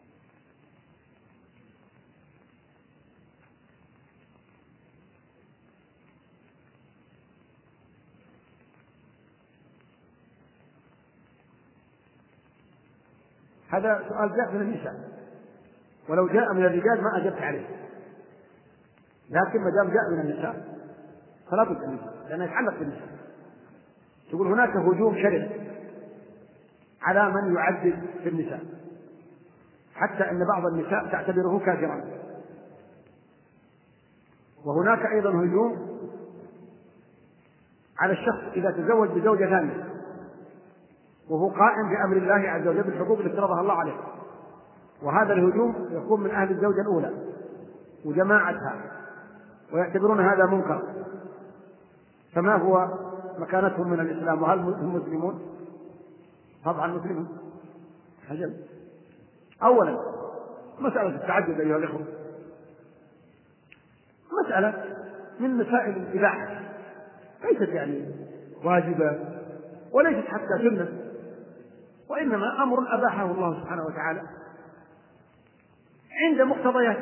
هذا سؤال جاء من النساء، ولو جاء من الرجال ما أجبت عليه، لكن ما دام جاء من النساء فلا بد أن يجب، لأنه يتعلق بالنساء. تقول: هناك هجوم شرس على من يعدد في النساء، حتى أن بعض النساء تعتبره كافرا. وهناك أيضا هجوم على الشخص إذا تزوج بزوجة ثانية وهو قائم بأمر الله عز وجل بالحقوق التي افترضها الله عليه، وهذا الهجوم يكون من أهل الزوجة الأولى وجماعتها، ويعتبرون هذا منكر. فما هو مكانتهم من الإسلام؟ وهل هم مسلمون؟ طبعا مسلمون. حجل. أولا مسألة التعدد أيها الإخوة مسألة من مسائل الإباحة، ليست يعني واجبة وليست حتى سنة، وإنما أمر أباحه الله سبحانه وتعالى عند مقتضيات.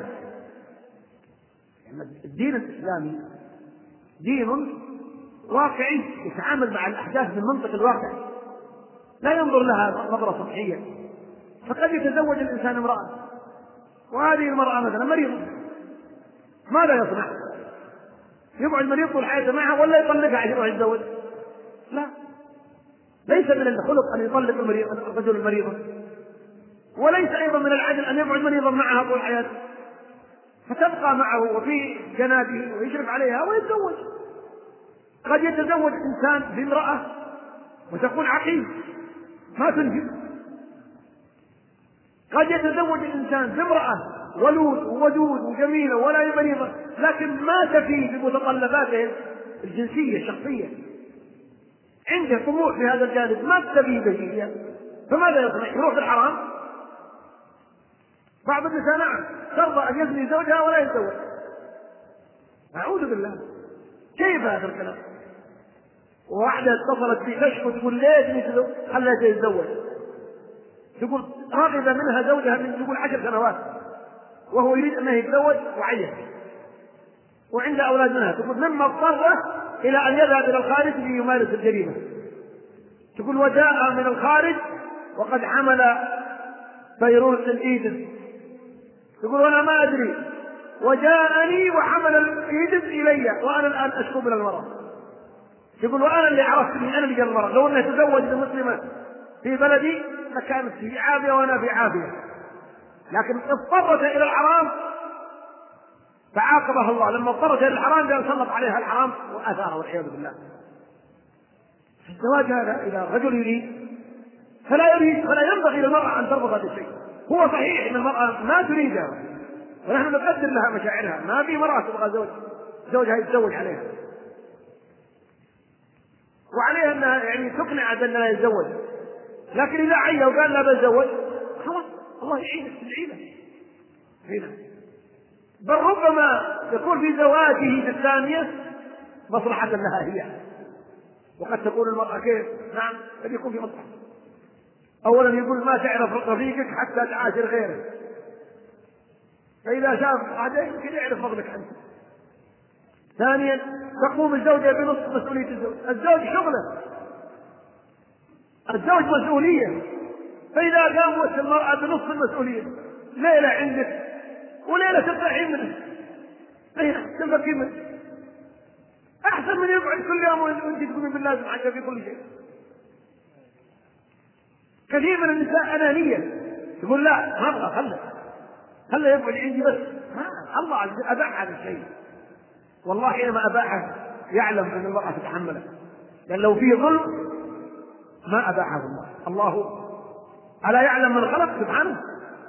الدين الإسلامي دين واقعي يتعامل مع الأحداث من منطق الواقع، لا ينظر لها نظرة سطحية. فقد يتزوج الإنسان امرأة وهذه المرأة مثلا مريضة، ماذا يصنع؟ يقعد المريض طول حياته معها ولا يطلقها عشان يروح يتزوج؟ لا، ليس من الخلق أن يطلق المريض الرجل المريضة، وليس أيضا من العدل أن يقعد مريضا معها طول حياته، فتبقى معه وفي جنابه ويشرف عليها ويتزوج. قد يتزوج إنسان بامرأة وتكون عقيم ما تنجب، قد يتزوج الإنسان بامرأة ولود وودود وجميلة ولا هي مريضة لكن ما تفي بمتطلباته الجنسية الشخصية، عنده طموح في هذا الجانب ما تفي به، فماذا يصنع؟ يروح في الحرام. بعض النساء نعم ترضى أن يزني زوجها ولا يتزوج، أعوذ بالله، كيف هذا الكلام؟ وواحدة اتصلت في تشكو تقول ليش تزوج؟ خلها تتزوج، تقول رغب منها زوجها من تقول عشر سنوات وهو يريد أنه يتزوج وعيش وعنده أولاد منها، تقول مما اضطره إلى أن يذهب إلى الخارج ليمارس الجريمة، تقول وجاء من الخارج وقد حمل فيروس الإيدز، تقول وأنا ما أدري وجاءني وحمل الإيدز إلي وأنا الآن أشكو من المرض، تقول وأنا اللي عرفت أنا اللي جاء المرض، لو أنه يتزوج بمسلمة في بلدي لكانت في عافية وأنا في عافية، لكن اضطرت إلى الحرام فعاقبها الله لما اضطرت إلى الحرام قال سلط عليها الحرام وأثاره والعياذ بالله. الزواج هذا إذا الرجل يريد فلا يريد فلا ينبغي للمرأة أن ترفض هذا الشيء. هو صحيح أن المرأة ما تريدها ونحن نقدر لها مشاعرها، ما في مرأة تبغى زوج زوجها يتزوج عليها وعليها أنها يعني تقنع بأنها يتزوج، لكن إذا عيا وقال لا بتزوج خلاص الله يعينك تدعينا هنا. بل ربما يكون في زواجه الثانية مصلحة لها هي، وقد تكون المرأة كيف؟ نعم قد يكون في مصلحة. أولا يقول ما تعرف رفيقك حتى تعاشر غيره، فإذا شاف هذا يمكن يعرف فضلك أنت. ثانيا تقوم الزوجة بنصف مسؤولية الزوج، الزوج شغله، الزوج مسؤولية، فإذا قامت المرأة بنصف المسؤولية ليلة عندك وليلة ترتاحي منه تنفكي منه أحسن من يقعد كل يوم وأنت تقولين باللازم حاجة في كل شيء. كثير من النساء أنانية تقول لا ما أبغى خله خله يقعد عندي بس، ما الله عز وجل أباح هذا الشيء، والله حينما أباحه يعلم أن المرأة تتحمله، لأن لو فيه ظلم ما أباحه الله. الله ألا يعلم من خلق سبحانه؟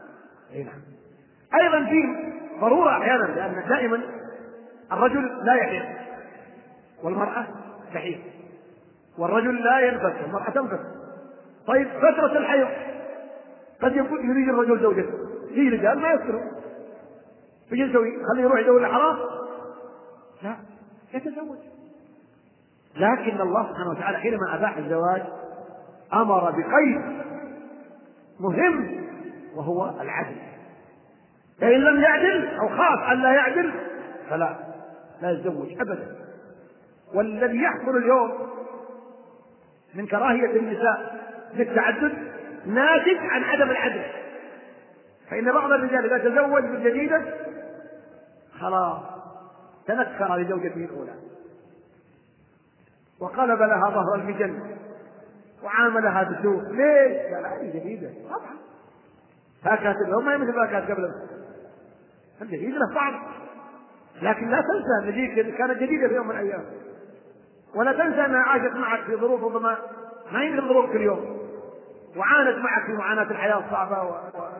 أيضا في ضرورة أحيانا، لأن دائما الرجل لا يحيض والمرأة تحيض، والرجل لا ينفس والمرأة تنفس. طيب فترة الحيض قد يكون يريد الرجل زوجته، في رجال ما يسكنوا، فيش يسوي؟ خليه يروح يدور الحرام؟ لا، يتزوج. لكن الله سبحانه وتعالى حينما أباح الزواج أمر بقيد مهم وهو العدل، فإن لم يعدل أو خاف أن لا يعدل فلا لا يتزوج أبدا. والذي يحصل اليوم من كراهية النساء للتعدد ناتج عن عدم العدل، فإن بعض الرجال إذا تزوج بالجديدة خلاص تنكر لزوجته الأولى وقلب لها ظهر المجن
وعاملها بسوء. ليش؟ قال هذه جديدة طبعا، هكذا اليوم ما مثل ما كانت قبل. الجديد له طعم، لكن لا تنسى ان ذيك كانت جديدة في يوم من الايام، ولا تنسى انها عاشت معك في ظروف ربما ما يمكن ظروفك اليوم، وعانت معك في معاناة الحياة الصعبة و...